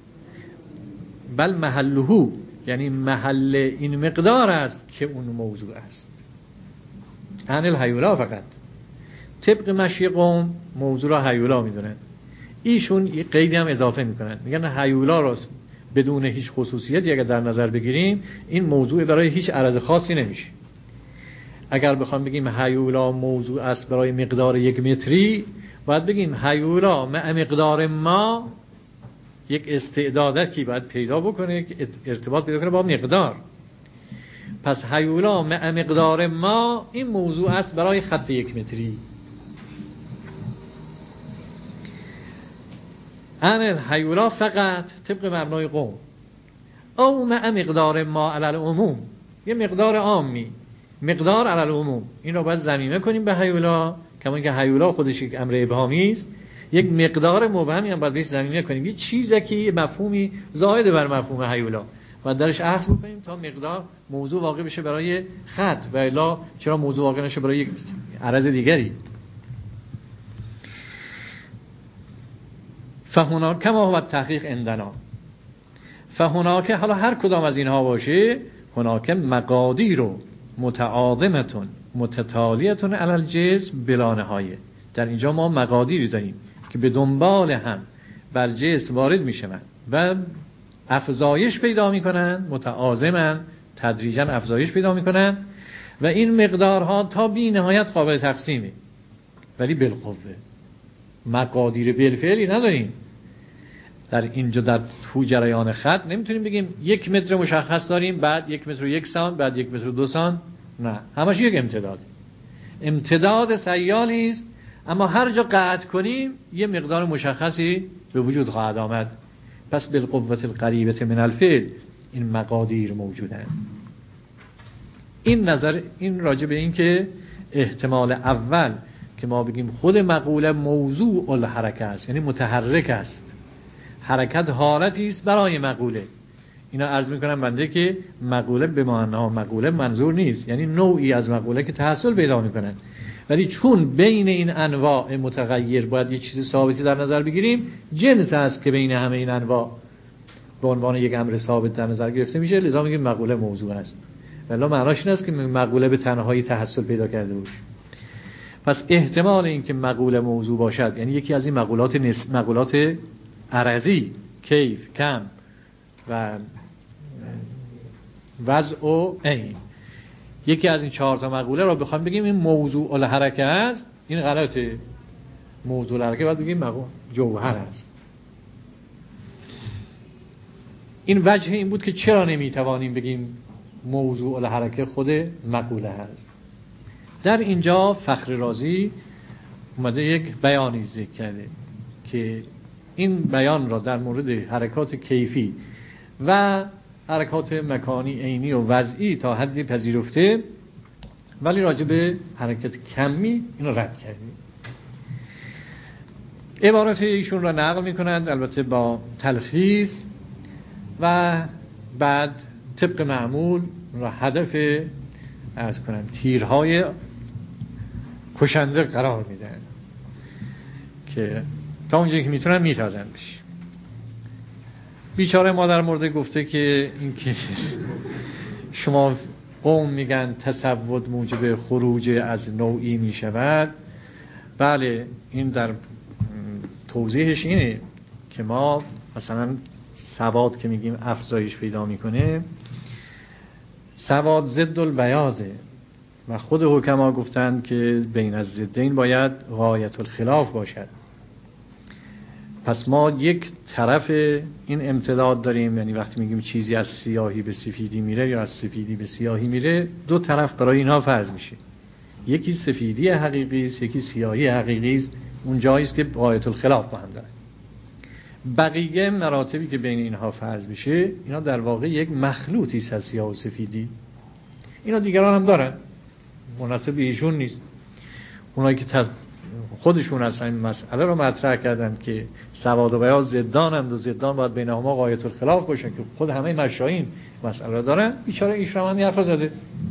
بل محله، یعنی محل این مقدار است که اون موضوع است. عن الهیولا فقط، طبق مشی قوم موضوع را هیولا میدونن، ایشون یه قیدی هم اضافه میکنن، میگن هیولا راست بدون هیچ خصوصیتی اگر در نظر بگیریم این موضوع برای هیچ عرض خاصی نمیشه. اگر بخوام بگیم هیولا موضوع است برای مقدار 1 متری، باید بگیم هیولا مع مقدار ما، یک استعدادی باید پیدا بکنه که ارتباط پیدا کنه با مقدار. پس هیولا مع مقدار ما این موضوع است برای خط 1 متری. ان هیولا فقط طبق مبنای قوم، او مع مقدار ما علی العموم، یه مقدار عامی، مقدار علی العموم، این رو باید ضمیمه کنیم به هیولا، کما اینکه هیولا خودش یک امر ابهامی است، یک مقدار مبهمی هم باید بهش ضمیمه کنیم، یه چیزی که مفهومی زائد بر مفهوم هیولا باید درش اخذ بکنیم تا مقدار موضوع واقع بشه برای خط، و الا چرا موضوع واقع نشه برای یک عرض دیگری. فهناک کما هو التحقیق عندنا، فهناک، حالا هر کدام از اینها باشه، هناک مقادیر متعاظمتون متتالیتون علی الجسم بلا نهایه، در اینجا ما مقادیری داریم که به دنبال هم بر جسم وارد میشن و افزایش پیدا میکنن، متعاظمن، تدریجا افزایش پیدا میکنن، و این مقدارها تا بی نهایت قابل تقسیمه، ولی بالقوه. مقادیر بالفعلی نداریم در اینجا. در تو جریان خط نمیتونیم بگیم 1 متر مشخص داریم، بعد 1 متر و 1 سانت، بعد 1 متر و 2 سانت، نه، همش یک امتداد. امتداد سیالی است، اما هر جا قطع کنیم یه مقدار مشخصی به وجود خواهد آمد. پس بالقوة القریبة من الفعل این مقادیر موجودند. این نظر، این راجع به این که احتمال اول که ما بگیم خود مقوله موضوع الحرکه است، یعنی متحرک است، حرکت حالتی است برای مقوله. اینا عرض میکنم بنده که مقوله به معنی مقوله منظور نیست، یعنی نوعی از مقوله که تحصل پیدا میکنن، ولی چون بین این انواع متغیر باید یه چیز ثابتی در نظر بگیریم، جنس هست که بین همه این انواع به عنوان یک امر ثابت در نظر گرفته میشه، لذا میگیم مقوله موضوع است. ولی معناش این است که مقوله به تنهایی تحصل پیدا کرده باشه. پس احتمال این که مقوله موضوع باشد، یعنی یکی از این مقولات عرضی، کیف، کم و وضع و عین، یکی از این 4 تا مقوله را بخوام بگیم این موضوع الحرکه است، این غلطه. موضوع الحرکه باید بگیم جوهر است. این وجه این بود که چرا نمیتوانیم بگیم موضوع الحرکه خود مقوله هست. در اینجا فخر رازی اومده یک بیانی ذکر کرده که این بیان را در مورد حرکات کیفی و حرکات مکانی عینی و وضعی تا حدی پذیرفته، ولی راجع به حرکت کمی اینو رد کردیم. عبارات ایشون را نقل میکنند، البته با تلخیص، و بعد طبق معمول را هدف عرض کنم تیرهای کشنده قرار میدن که تا اونجایی که میتونن میتازن بشه. بیچاره مادر مرده گفته که این که شما قوم میگن تصود موجب خروج از نوعی میشود، بله این در توضیحش اینه که ما مثلا سواد که میگیم افزایش پیدا میکنه، سواد ضد البیاضه و خود حکما گفتند که بین الضدین باید غایت الخلاف باشد. پس ما یک طرف این امتداد داریم، یعنی وقتی میگیم چیزی از سیاهی به سفیدی میره یا از سفیدی به سیاهی میره، دو طرف برای اینها فرض میشه، یکی سفیدی حقیقی است، یکی سیاهی حقیقی است. اون جایی است که غایت الخلاف با هم داره. بقیه مراتبی که بین اینها فرض میشه، اینا در واقع یک مخلوطی است از سیاه و سفیدی. اینا دیگران هم دارن، مناسب ایشون نیست. اونایی که خودشون اصلا این مسئله رو مطرح کردن که سواد و بیاض ضدانند و ضدان باید بینهما غایت الخلاف باشن، که خود همه مشایخ مسئله رو دارن، بیچاره ایشون هم حرف زده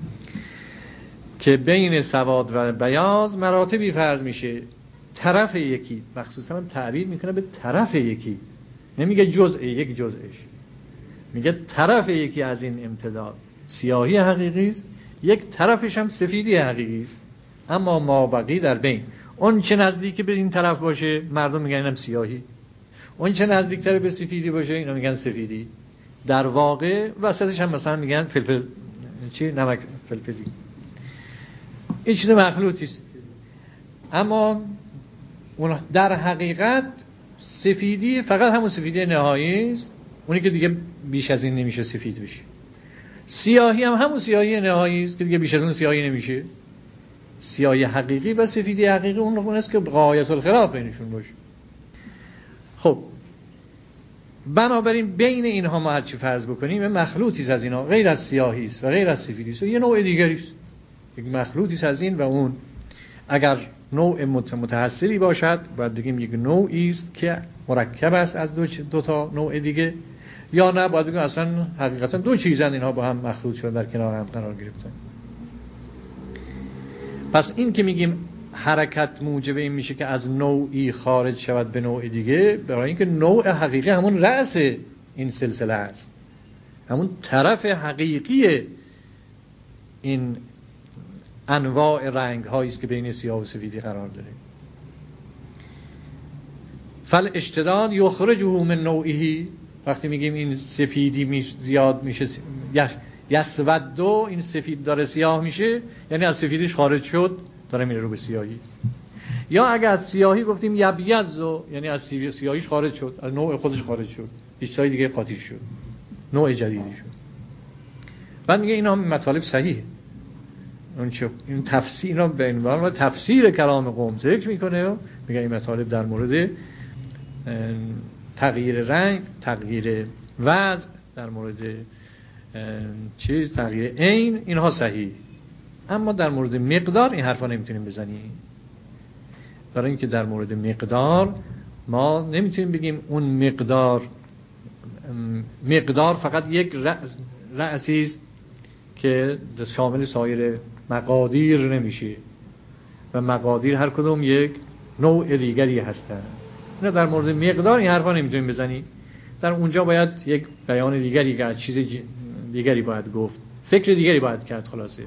که بین سواد و بیاض مراتبی فرض میشه. طرف یکی، مخصوصا هم تعبیر میکنه به طرف یکی، نمیگه جزء یک جزءش، میگه طرف یکی از این امتداد سیاهی حقیقی است، یک طرفش هم سفیدی حقیقی است. اما ما بقی در بین، اون چه نزدیک به این طرف باشه مردم میگن اینم سیاهی، اون چه نزدیکتر به سفیدی باشه اینا میگن سفیدی. در واقع وسطش هم مثلا میگن فلفل نمک فلفلی. این چیز مخلوطی است. اما اون در حقیقت سفیدی فقط همون سفیدی نهایی است، اونی که دیگه بیش از این نمیشه سفید بشه. سیاهی هم همون سیاهی نهایی است که دیگه بیش از اون سیاهی نمیشه. سیاهی حقیقی و سفیدی حقیقی اون است که غایت الخلاف بینشون باشه. خب بنابراین بین اینها ما هر چی فرض بکنیم مخلوطی است از اینا، غیر از سیاهی است و غیر از سفیدی است، یه نوع دیگری است، یک مخلوطی است از این و اون. اگر نوع متحصلی باشد باید بگیم یک نوعی است که مرکب است از دو تا نوع دیگه، یا نه باید بگیم اصلا حقیقتا دو چیزن اینها با هم مخلوط شدن در کنار هم قرار گرفتن. پس این که میگیم حرکت موجب این میشه که از نوعی خارج شود به نوع دیگه، برای اینکه نوع حقیقی همون رأس این سلسله است، همون طرف حقیقی این انواع رنگ هایی است که بین سیاه و سفیدی قرار داره. فل اشتداد یخرجه من نوعه، وقتی میگیم این سفیدی زیاد میشه یسودو، این سفید داره سیاه میشه، یعنی از سفیدیش خارج شد داره میره رو به سیاهی. یا اگر از سیاهی گفتیم یبیضو، یعنی از سیاهیش خارج شد، از نوع خودش خارج شد، هیچ چیز دیگه قاطی شد، نوع جدیدی شد. بعد میگه اینا مطالب صحیح، اون چه این تفسیر اینا به عنوان تفسیر کلام قوم ذکر میکنه، میگه این مطالب در مورد تغییر رنگ، تغییر وضع، در مورد تغییر عین، اینها صحیح. اما در مورد مقدار این حرفا نمیتونیم بزنیم، برای اینکه در مورد مقدار ما نمیتونیم بگیم اون مقدار فقط یک رأسی است که شامل سایر مقادیر نمیشه و مقادیر هر کدوم یک نوع دیگری هستند. نه، در مورد مقدار این حرفا نمیتونیم بزنیم، در اونجا باید یک بیان دیگری کرد، چیز دیگری باید گفت، فکر دیگری باید کرد. خلاصه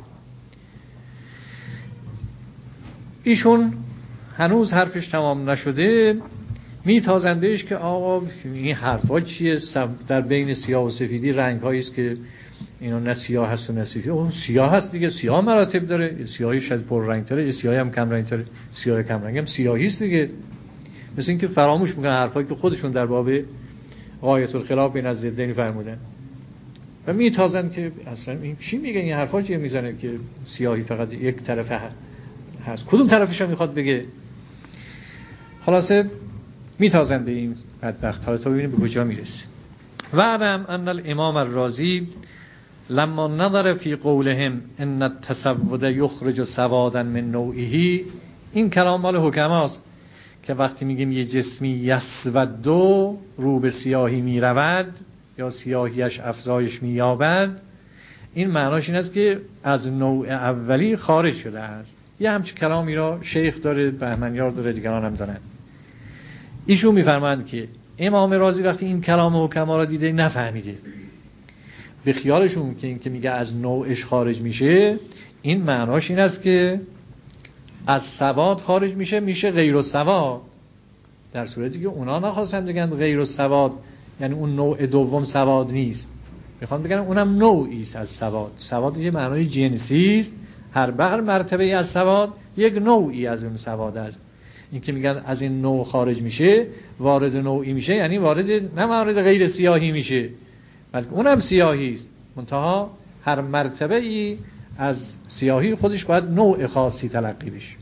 ایشون هنوز حرفش تمام نشده، میتازن بهش که آقا این حرفا چیه؟ در بین سیاه و سفیدی رنگ هایی است که اینا نه سیاه هست و نه سفید. اون سیاه هست دیگه، سیاه مراتب داره، سیاهی شاید پر رنگ تره، سیاهی هم کم رنگ تره، سیاه کم رنگ هم سیاهی است دیگه. مثل اینکه فراموش میکنن حرفایی که خودشون در باب غایت الخلاف بین الضدین فرمودن و میتازن که اصلا این چی میگه، این حرفا چیه میزنه که سیاهی فقط یک طرف هست، کدوم طرفش هم میخواد بگه. خلاصه میتازن به این بدبخت ها تا ببینیم به کجا میرسه. و علم ان الامام الرازی لما نظر فی قولهم ان التسود یخرج سوادا من نوعه، این کلام مال حکماست که وقتی میگیم یه جسمی یسودو رو به سیاهی میرود یا سیاهیش افزایش مییابد، این معناش این است که از نوع اولی خارج شده است. یه همچه کلامی را شیخ داره، بهمنیار داره، دیگران هم دارن. ایشون میفرمایند که امام رازی وقتی این کلام حکما را دیده نفهمیده، به خیالشون که این که میگه از نوعش خارج میشه، این معناش این است که از سواد خارج میشه غیر السواد، در صورتی که اونا نخواستن بگن غیر السواد یعنی اون نوع دوم سواد نیست، میخوام بگم اونم نوعی است از سواد. سواد یه معنای جنسی است، هر مرتبه از سواد یک نوعی از اون سواد است. این که میگن از این نوع خارج میشه، وارد نوعی میشه، یعنی نه وارد غیر سیاهی میشه، بلکه اونم سیاهی است، منتها هر مرتبه ای از سیاهی خودش باید نوع خاصی تلقی بشه.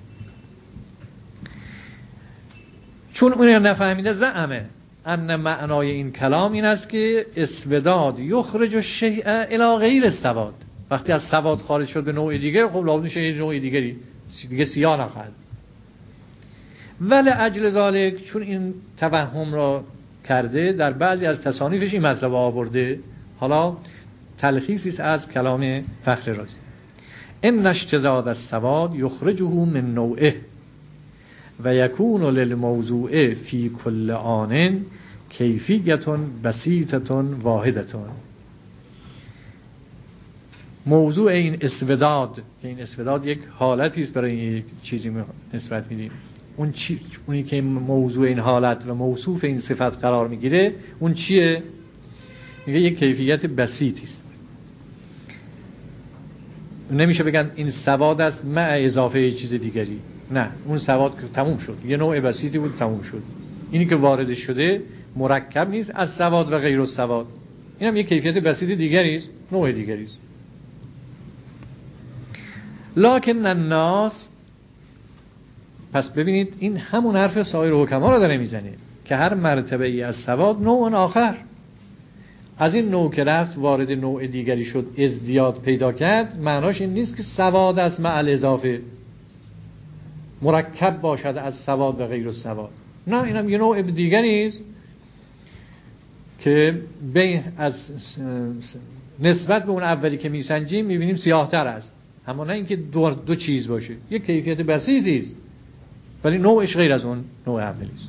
چون اون نفهمیده زعمه ان معنای این کلام این است که اسوداد یخرج الشیء الی غیر السواد. وقتی از سواد خارج شد به نوع دیگه، خب لازم میشه یه نوع دیگه سیاه نخواهد. ولی اجل ذالک، چون این توهم را کرده، در بعضی از تصانیفش این مطلب آورده. حالا تلخیصی است از کلام فخر رازی: ان اشتداد السواد یخرجه من نوعه و یکون للموضوع فی کل آن کیفیت بسیطه واحده. موضوع این اسوداد، که این اسوداد یک حالتی است برای یک چیزی نسبت میدیم، اونی که موضوع این حالت و موصوف این صفت قرار میگیره، اون چیه؟ میگه یک کیفیت بسیطی است. نمیشه بگن این سواد است مع اضافه یه چیز دیگری، نه، اون سواد که تموم شد، یه نوع بسیطی بود، تموم شد. اینی که وارد شده مرکب نیست از سواد و غیر السواد، اینم یک کیفیت بسیط دیگری است، نوع دیگری است. لکن الناس، پس ببینید این همون حرف سایر حکما رو داره میزنه که هر مرتبه ای از سواد نوع آخر، از این نوع که رفت وارد نوع دیگری شد، ازدیاد پیدا کرد، معناش این نیست که سواد است مع الاضافه مرکب باشد از سواد و غیر السواد، نه، اینم یه نوع دیگری است که از نسبت به اون اولی که میسنجیم میبینیم سیاه‌تر است، اما نه اینکه دو چیز باشه، یک کیفیت بسیطی است ولی نوعش غیر از اون نوع اولی است.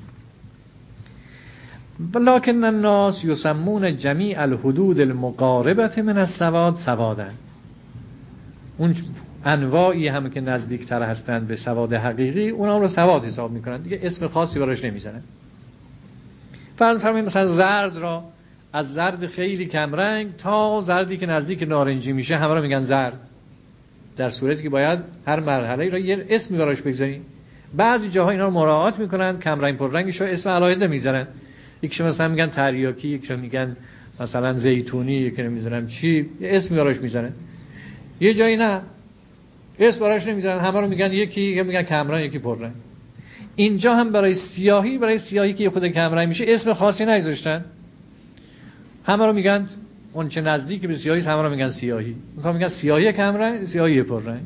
ولکن الناس یسمون جمیع الحدود المقاربه من السواد سوادا. اون انواعی هم که نزدیکتر هستند به سواد حقیقی، اونا رو سواد حساب میکنن دیگه، اسم خاصی براش نمیزنن. فرض فرمایید مثلا زرد را از زرد خیلی کمرنگ تا زردی که نزدیک نارنجی میشه همه رو میگن زرد، در صورتی که باید هر مرحله را یه اسمی براش بگذاریم. بعضی جاها اینا رو مراعات میکنن، کمرنگ پررنگش رو اسم علایقه میذارن، یکیش مثلا میگن تریاکی، یکیش میگن مثلا زیتونی، یکی نمیذارم چی، یه اسمی براش میذارن. یه جایی نه، اسم براش نمیذارن، همه رو میگن یکی میگن کمرنگ، یکی پررنگ. اینجا هم برای سیاهی که خود کمرنگ میشه اسم خاصی نذاشتن، همه رو میگن اون چه نزدیک به سیاهی همه رو میگن سیاهی، مثلا میگن سیاهی کمرنگ، سیاهی پررنگ.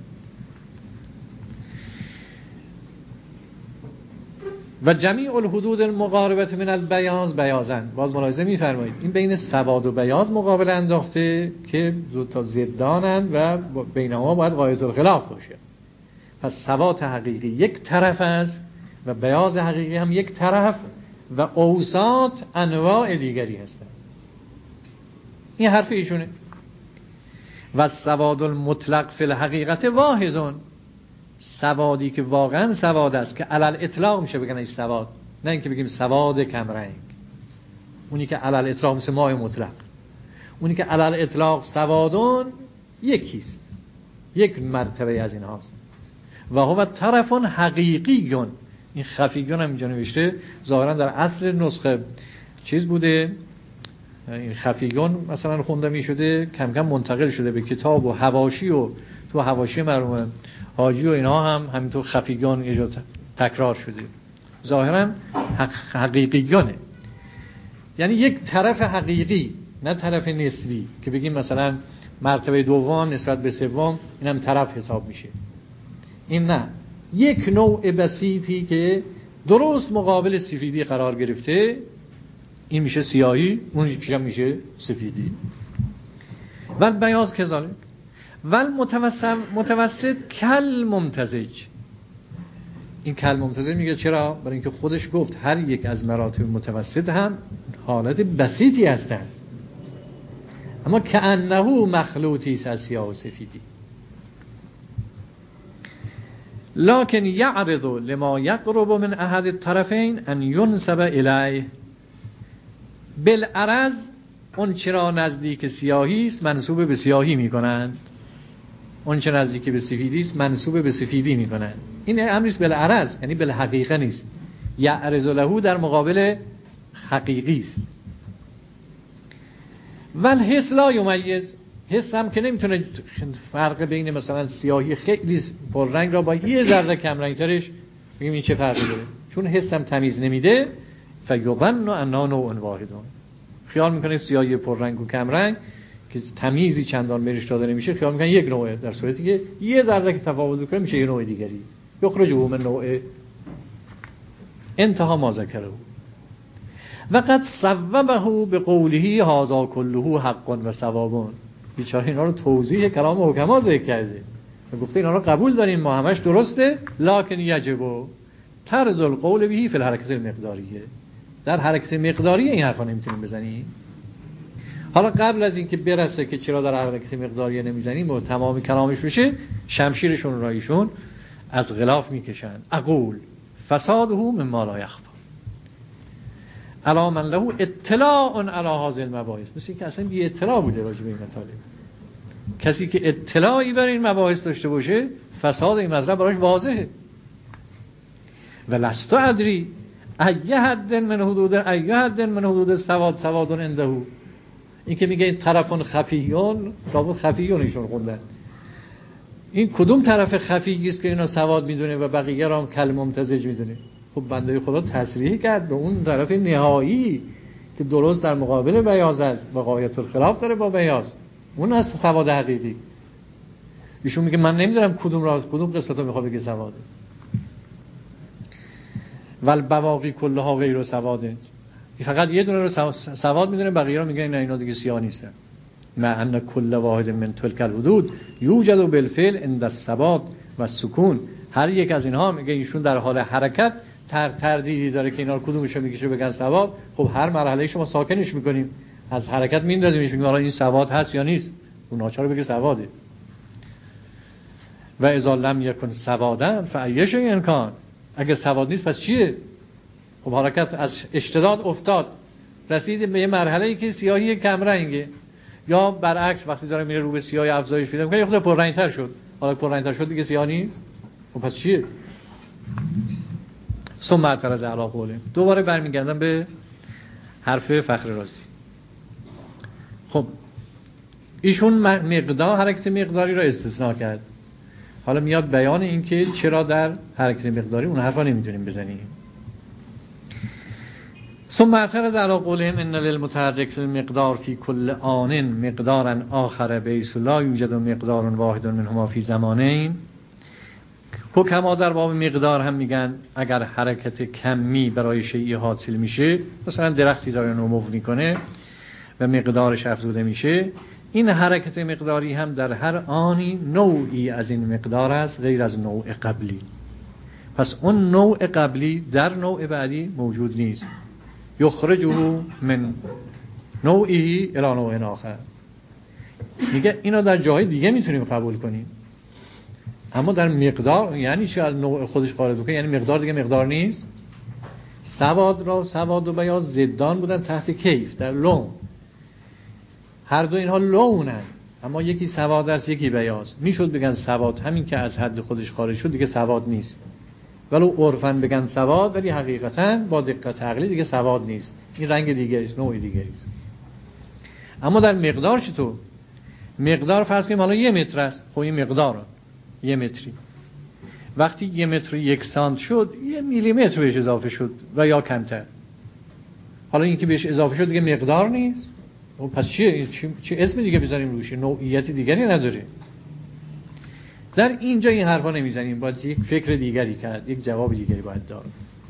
و جمیع الحدود المقاربه من البیاض بیاضن. باز ملاحظه می‌فرمایید این بین سواد و بیاض مقابله انداخته که دو تا ضدانند و بینهما باید غایت الخلاف باشه. پس سواد حقیقی یک طرف است و بیاض حقیقی هم یک طرف و اوساط انواع دیگری هستند. این حرف ایشونه. و سواد المطلق فی الحقیقت واحدون. سوادی که واقعا سواد است که علل اطلاق میشه بگن ایش سواد، نه اینکه بگیم سواد کمرنگ، اونی که علل اطلاق مثل ماء مطلق، اونی که علل اطلاق سوادون یکیست، یک مرتبه از این هاست. و هو طرفون حقیقیون. این خفیگون هم اینجا نوشته، ظاهرا در اصل نسخه چیز بوده، این خفیگون مثلا خونده می شده، کم کم منتقل شده به کتاب و حواشی، و تو حواشی مرحوم حاجی و اینها هم همینطور خفیگان یه جا تکرار شده. ظاهرا حقیقیانه، یعنی یک طرف حقیقی، نه طرف نسبی که بگیم مثلا مرتبه دوم نسبت به سوم این هم طرف حساب میشه. این نه، یک نوع بسیطی که درست مقابل سفیدی قرار گرفته، این میشه سیاهی، اون یکی هم میشه سفیدی. و بیاض کذالک. ول متوسط کل ممتزج. این کل ممتزج میگه چرا؟ برای اینکه خودش گفت هر یک از مراتب متوسط هم حالت بسیطی هستند، اما کأنه مخلوطی است از سیاه و سفیدی. لکن یعرض لما یقرب من احد الطرفین ان ینسب الیه. بالعرض اون چرا نزدیک سیاهی است منسوب به سیاهی میکنند، اون چه نزدیک به سفیدی است منسوب به سفیدی میکنند. این امری است بالعرض، یعنی بالحقیقه نیست. یعرض له در مقابل حقیقی است. والحس لا یمیز، حس هم که نمیتونه فرق بین مثلا سیاهی خیلی پررنگ را با یه ذره کم رنگ ترش بگیم این چه فرقی داره، چون حس هم تمیز نمیده. فیظن انها نوع واحد، خیال میکنه سیاهی پررنگ و کم رنگ که تمیزی چندان بهش داده نمیشه، خیال میکنه یک نوعه، در صورتی که یه ذره که تفاوت کنه میشه یه نوع دیگری. یخرج من نوع. انتها ما ذکره و قد صوبه به قوله هذا كله حق و ثواب. بیچاره اینا رو توضیح کلام حکما ذکر کرده و گفته اینا رو قبول داریم ما، همش درسته، لکن یجب ترد القول به فی الحرکت المقداریه. در حرکت مقداری این حرفا نمیتونیم بزنیم. حالا قبل از اینکه برسه که چرا در حرکت مقداریه نمیزنیم و تمام کلامش بشه، شمشیرشون را ایشون از غلاف میکشند. اقول فساده مما لا یخفی علی من له اطلاع علی هذه المباحث. مثل که اصلا بی اطلاع بوده راجع به این مطالب. کسی که اطلاعی بر این مباحث داشته باشه فساد این مطلب براش واضحه. و لست ادری ایه حد من حدود سواد عنده. این که میگه این طرفون خفیون، لابد خفیون ایشون خوندن، این کدوم طرف خفی است که اینا سواد میدونه و بقیه را هم کل ممتزج میدونه؟ خب بنده خدا تصریح کرد به اون طرف نهایی که درست در مقابل بیاض است و غایت الخلاف داره با بیاض، اون است سواد حقیقی. ایشون میگه من نمیدونم کدوم قسمتو میخواد بگه سواده. ول بواقی کلها غیر سواده، فقط یه دونه رو سواد میدونه، بقیه رو میگه اینا دیگه سیاه نیستن. ما ان کل واحد من تلک الحدود یوجد بالفعل عند الثبات و السکون. هر یک از اینها میگه ایشون در حال حرکت تردیدی داره که اینا رو کدومشو میگیشه بگن سواد. خب هر مرحله شما ساکنش میکنیم، از حرکت میندازیمش، میگیم حالا این سواد هست یا نیست، اون ناچار بگه سواده. و اذا لم یکن سوادا فایش امکان، اگه سواد نیست پس چیه؟ خب حرکت از اشتداد افتاد، رسید به یه مرحله‌ای که سیاهی کم رنگه، یا برعکس وقتی داره میره رو به سیاهی افزایش پیدا میکنه، یه خود پررنگ‌تر شد، حالا پررنگ‌تر شد دیگه سیاه نیست. خب پس چیه؟ ثم اعترض علی قوله. دوباره برمیگردم به حرف فخر رازی. خب ایشون مقدار حرکت مقداری را استثناء کرد، حالا میاد بیان این که چرا در حرکت مقداری اون حرفا نمیتونیم بزنیم. ثم اعترض علی قولهم ان للمتحرک فی المقدار فی کل آن مقدارا آخر بیس لا یوجد مقدار واحد منهما فی زمانین. حکما در باب مقدار هم میگن اگر حرکت کمی برای شیئی حاصل میشه، مثلا درختی داره نمو میکنه و مقدارش افزوده میشه، این حرکت مقداری هم در هر آنی نوعی از این مقدار است غیر از نوع قبلی. پس اون نوع قبلی در نوع بعدی موجود نیست. یخرجه من نوعی الی نوع آخر. میگه اینا در جای دیگه میتونیم قبول کنیم، اما در مقدار یعنی چه؟ از نوع خودش خارج بکنه، یعنی مقدار دیگه مقدار نیست. سواد و بیاض ضدان بودن تحت کیف در لون، هر دو اینها لونن، اما یکی سواد است یکی بیاض. میشد بگن سواد، همین که از حد خودش خارج شد دیگه سواد نیست، ولو عرفاً بگن سواد، ولی حقیقتاً با دقت عقلی دیگه سواد نیست، این رنگ دیگری است، نوع دیگری است. اما در مقدار چطور؟ مقدار فرض کنیم حالا 1 متر است، خب این مقداره 1 متری، وقتی 1 متر 1 سانت شد 1 میلیمتر بهش اضافه شد و یا کمتر، حالا این که بهش اضافه شد دیگه مقدار نیست. پس چیه؟ چه اسم دیگه بذاریم روش؟ نوعیت دیگری نداره. در اینجا این حرفا نمیزنیم، باید یک فکر دیگری کرد، یک جواب دیگری باید داد.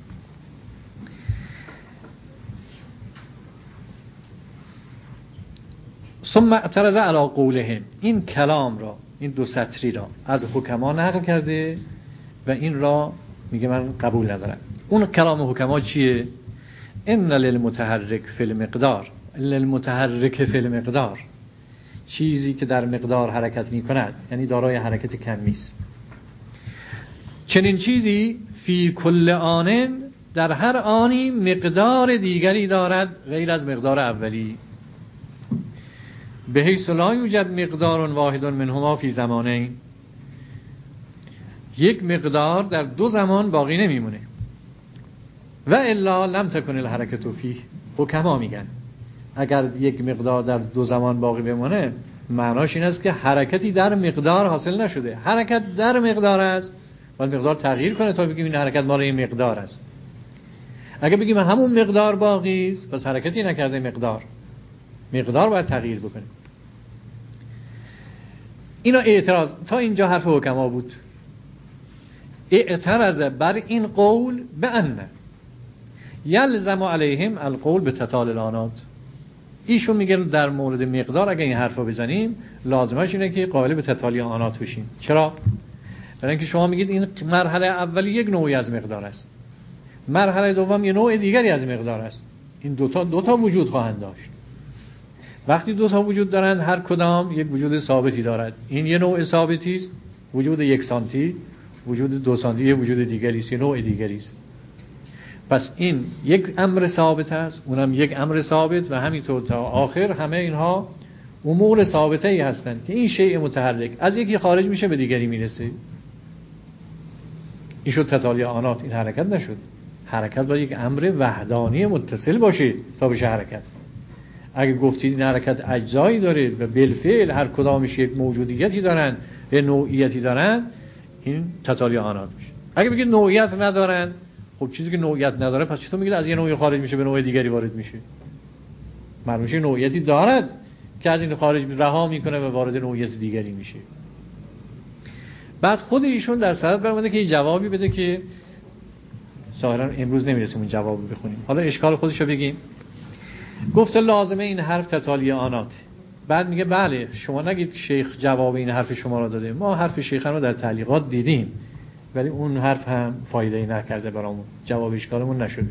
ثم اعترض علی قولهم. این کلام را، این 2 سطری را از حکما نقل کرده و این را میگه من قبول ندارم. اون کلام حکما چیه؟ ان للمتحرک فی المقدار، للمتحرک فی المقدار، چیزی که در مقدار حرکت می کند یعنی دارای حرکت کمی است. چنین چیزی فی کل آن، در هر آنی مقدار دیگری دارد غیر از مقدار اولی. به حیث لا یوجد مقدار واحد منهما فی زمانین، یک مقدار در دو زمان باقی نمیمونه. و الا لم تکن الحرکت فیه، حکما میگن اگر یک مقدار در دو زمان باقی بمونه معناش این است که حرکتی در مقدار حاصل نشده. حرکت در مقدار است، باید مقدار تغییر کنه تا بگیم این حرکت مال این مقدار است. اگه بگیم همون مقدار باقی است پس حرکتی نکرده، مقدار باید تغییر بکنه. اینا اعتراض تا اینجا حرف حکما بود. اعتراض بر این قول به ان یلزم علیهم القول به تتال الانات. ایشون میگن در مورد مقدار اگه این حرفا بزنیم لازمش اینه که قائل به تتالی آنات بشیم. چرا؟ برای اینکه شما میگید این مرحله اولی یک نوعی از مقدار است، مرحله دوم یه نوع دیگری از مقدار است. این دوتا وجود خواهند داشت. وقتی دوتا وجود دارند هر کدام یک وجود ثابتی دارد. این یه نوع ثابتی است، وجود 1 سانتی، وجود 2 سانتی یه وجود دیگری است، یه نوع دیگری است. پس این یک امر ثابت است، اونم یک امر ثابت و همینطور تا آخر همه اینها امور ثابته ای هستند که این شیء متحرک از یکی خارج میشه به دیگری میرسه. این شد تتالی آنات. این حرکت نشد. حرکت باید یک امر وحدانی متصل باشه تا بشه حرکت. اگه گفتید این حرکت اجزایی داره و بالفعل هر کدامش یک موجودیتی دارن و نوعیتی دارن، این تتالی آنات میشه. اگه بگید نوعیت ندارن، خب چیزی که نوعیت نداره پس چطور میگید از یه نوعی خارج میشه به نوع دیگری وارد میشه؟ معلومه نوعیتی دارد که از این خارج رها میکنه و وارد نوعیت دیگری میشه. بعد خود ایشون در صدد برآمده که یه جوابی بده که ظاهرا امروز نمیرسیم اون جوابو بخونیم. حالا اشکال خودشو بگیم. گفته لازمه این حرف تتالی آنات. بعد میگه بله شما نگید شیخ جواب این حرف شما رو داده، ما حرف شیخ رو در تعلیقات دیدیم ولی اون حرف هم فایده ای نکرده برامون، جواب اشکالمون نشده.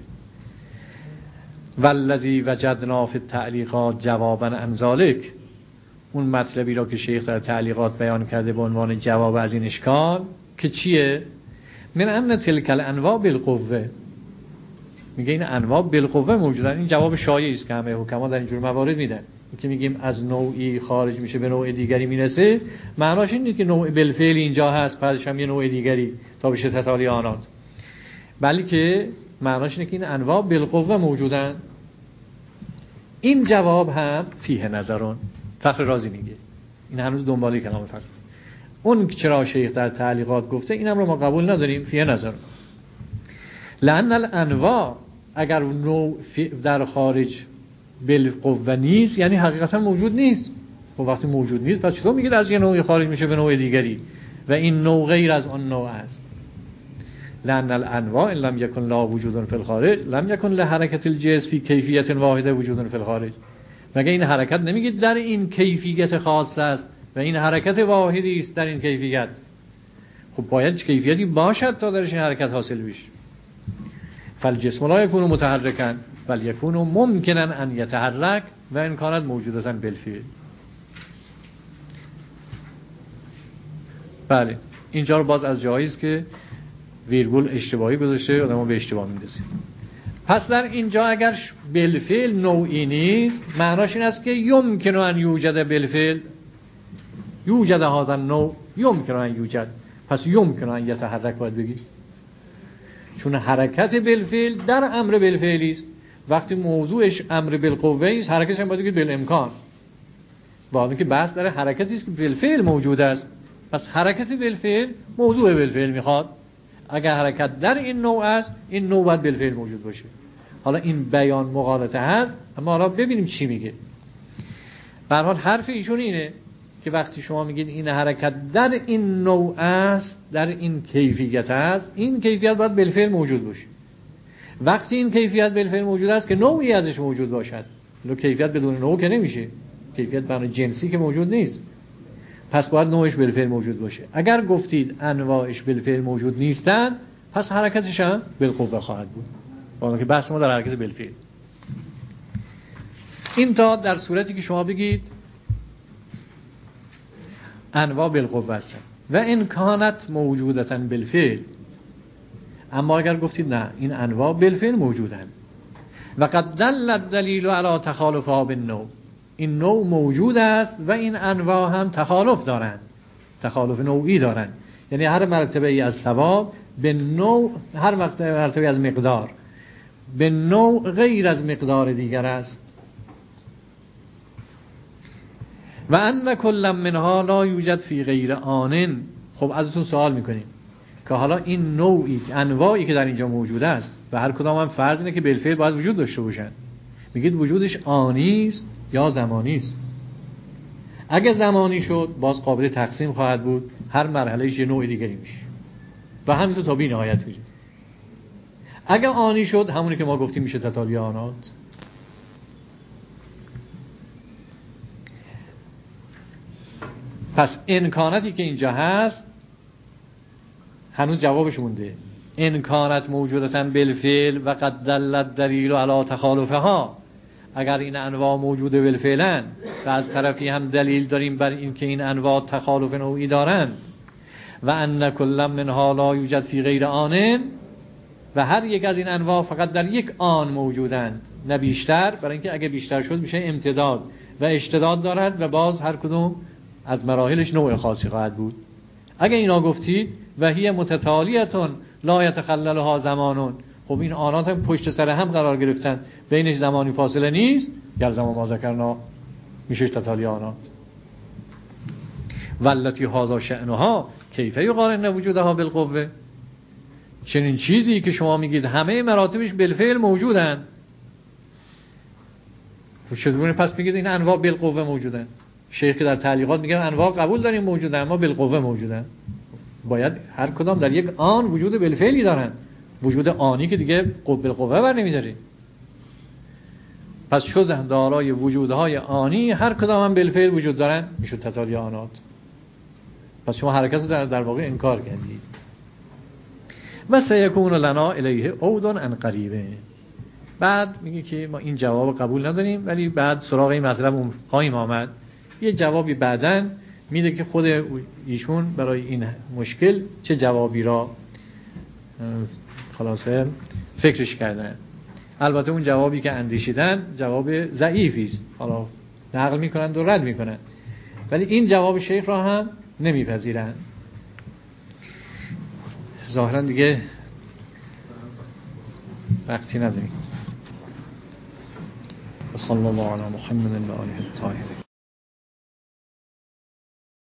والذی وجدنا فی التعلیقات جوابا عن ذلک، اون مطلبی را که شیخ در تعلیقات بیان کرده به عنوان جواب از این اشکال که چیه؟ من ان تلک الانواع بالقوه، میگه این انواع بالقوه موجودن. این جواب شایعی است که همه حکما در اینجور موارد میدن که میگیم از نوعی خارج میشه به نوع دیگری میرسه، معناش اینه که نوع بالفعل اینجا هست بعدش هم یه نوع دیگری تا بشه تتالی آنات، بلکه معناش اینه که این انواع بالقوه موجودن. این جواب هم فیه نظرون. فخر رازی میگه این هنوز دنباله کلام فخر. اون چرا شیخ در تعلیقات گفته اینم رو ما قبول نداریم، فیه نظر. لأن الانواع اگر نوع در خارج بالقوه نیست یعنی حقیقتا موجود نیست. و وقتی موجود نیست پس چطور میگید از یه نوعی خارج میشه به نوع دیگری و این نوع غیر از آن نوع است؟ لأن الانواع لم یکن لا وجود فی الخارج لم یکن لحرکت الجسم فی کیفیت واحده وجود فی الخارج. مگه این حرکت نمیگید در این کیفیت خاص است و این حرکت واحدی است در این کیفیت؟ خب باید کیفیتی باشد تا درش این حرکت حاصل بشه. فالجسم لا یکون متحرکا بل یکون ممکنا ان یتحرک و ان کانت موجودتا بالفعل. بله اینجا رو باز از جاییست که ویرگول اشتباهی گذاشته آدمو به اشتباه میندازه. پس در اینجا اگر بالفعل نوعی نیست معناش این است که یمکن ان یوجد بالفعل یوجد هذا النوع یمکن ان یوجد، پس یمکن ان یتحرک باید بگی، چون حرکت بالفعل در امر بالفعلی است. وقتی موضوعش امر بالقوه است حرکتش هم باید بگید بالامکان. واقعا که بحث در حرکتی است که بالفعل موجود است، پس حرکت بالفعل موضوع بالفعل میخواد. اگر حرکت در این نوع است این نوع باید بالفعل موجود باشه. حالا این بیان مغالطه هست اما حالا ببینیم چی میگه. به هر حال حرف ایشون اینه که وقتی شما میگید این حرکت در این نوع است در این کیفیت است، این کیفیت باید بالفعل موجود باشه. وقتی این کیفیت بالفعل موجود است که نوعی ازش موجود باشد، لو کیفیت بدون نوع که نمیشه، کیفیت برای جنسی که موجود نیست، پس باید نوعش بالفعل موجود باشه. اگر گفتید انواعش بالفعل موجود نیستن پس حرکتش هم بالقوه خواهد بود، با که بحث ما در حرکت بالفعل. این تا در صورتی که شما بگید انواع بالقوه هستن و ان کانت موجودتا بالفعل. اما اگر گفتید نه این انواع بالفعل موجودن و قد دل الدلیل علی تخالفها بالنوع، این نوع موجود است و این انواع هم تخالف دارند، تخالف نوعی دارند. یعنی هر مرتبه ای از ثواب به نوع، هر مرتبه از مقدار به نوع غیر از مقدار دیگر است. و ان کل منها لا یوجد فی غیر آن. خب ازتون سوال میکنیم که حالا این نوعی، انواعی که در اینجا موجود است و هر کدام هم فرض اینه که بالفعل باید وجود داشته باشن، میگید وجودش آنی است یا زمانی است؟ اگه زمانی شد باز قابل تقسیم خواهد بود، هر مرحلهش یه نوع دیگری میشه و همینطور تا بی نهایت میشه. اگه آنی شد همونی که ما گفتیم میشه تتالی آنات. پس امکاناتی که اینجا هست هنوز جوابش مونده. امکانات موجودتن بالفعل و قد دل دلیل علی تخالفها. اگر این انواع موجوده بالفعلن و از طرفی هم دلیل داریم بر این که این انواع تخالف نوعی دارند و ان کل منها لا یوجد فی غیر آن، و هر یک از این انواع فقط در یک آن موجودند نه بیشتر، برای اینکه اگه بیشتر شد میشه امتداد و اشتداد دارد و باز هر کدوم از مراحلش نوع خاصی خواهد بود. اگه اینا گفتید و هی متتالیتون لا یتخللها زمانون، خب این آنات هم پشت سر هم قرار گرفتن، بینش زمانی فاصله نیست، یلزم ما ذکرنا میشه تتالی آنات. والتی هذا شأنها کیف یقارن وجودها بالقوه. چنین چیزی که شما میگید همه مراتبش بالفعل موجودن، چطور پس میگید این انواع بالقوه موجودن؟ شیخ که در تعلیقات میگه انواع قبول داریم موجودن اما بالقوه موجودن. باید هر کدام در یک آن وجود بالفعلی دارن، وجود آنی که دیگه بالقوه بر نمیداره. پس شد دارای وجودهای آنی هر کدام هم بالفعل وجود دارن، میشه تتالی آنات. پس شما حرکت رو در واقع انکار کردید. و سیکون لنا الیه عودن عن قریبه. بعد میگه که ما این جواب قبول نداریم، ولی بعد سراغ این مطلب خواهیم آمد. یه جوابی بعدن میده که خود ایشون برای این مشکل چه جوابی را خلاصه فکرش کردن. البته اون جوابی که اندیشیدن جواب ضعیفی است، حالا نقل میکنن و رد میکنن، ولی این جواب شیخ را هم نمیپذیرن. ظاهرا دیگه وقتی نداریم. صلی الله علی محمد و آله الطاهرین.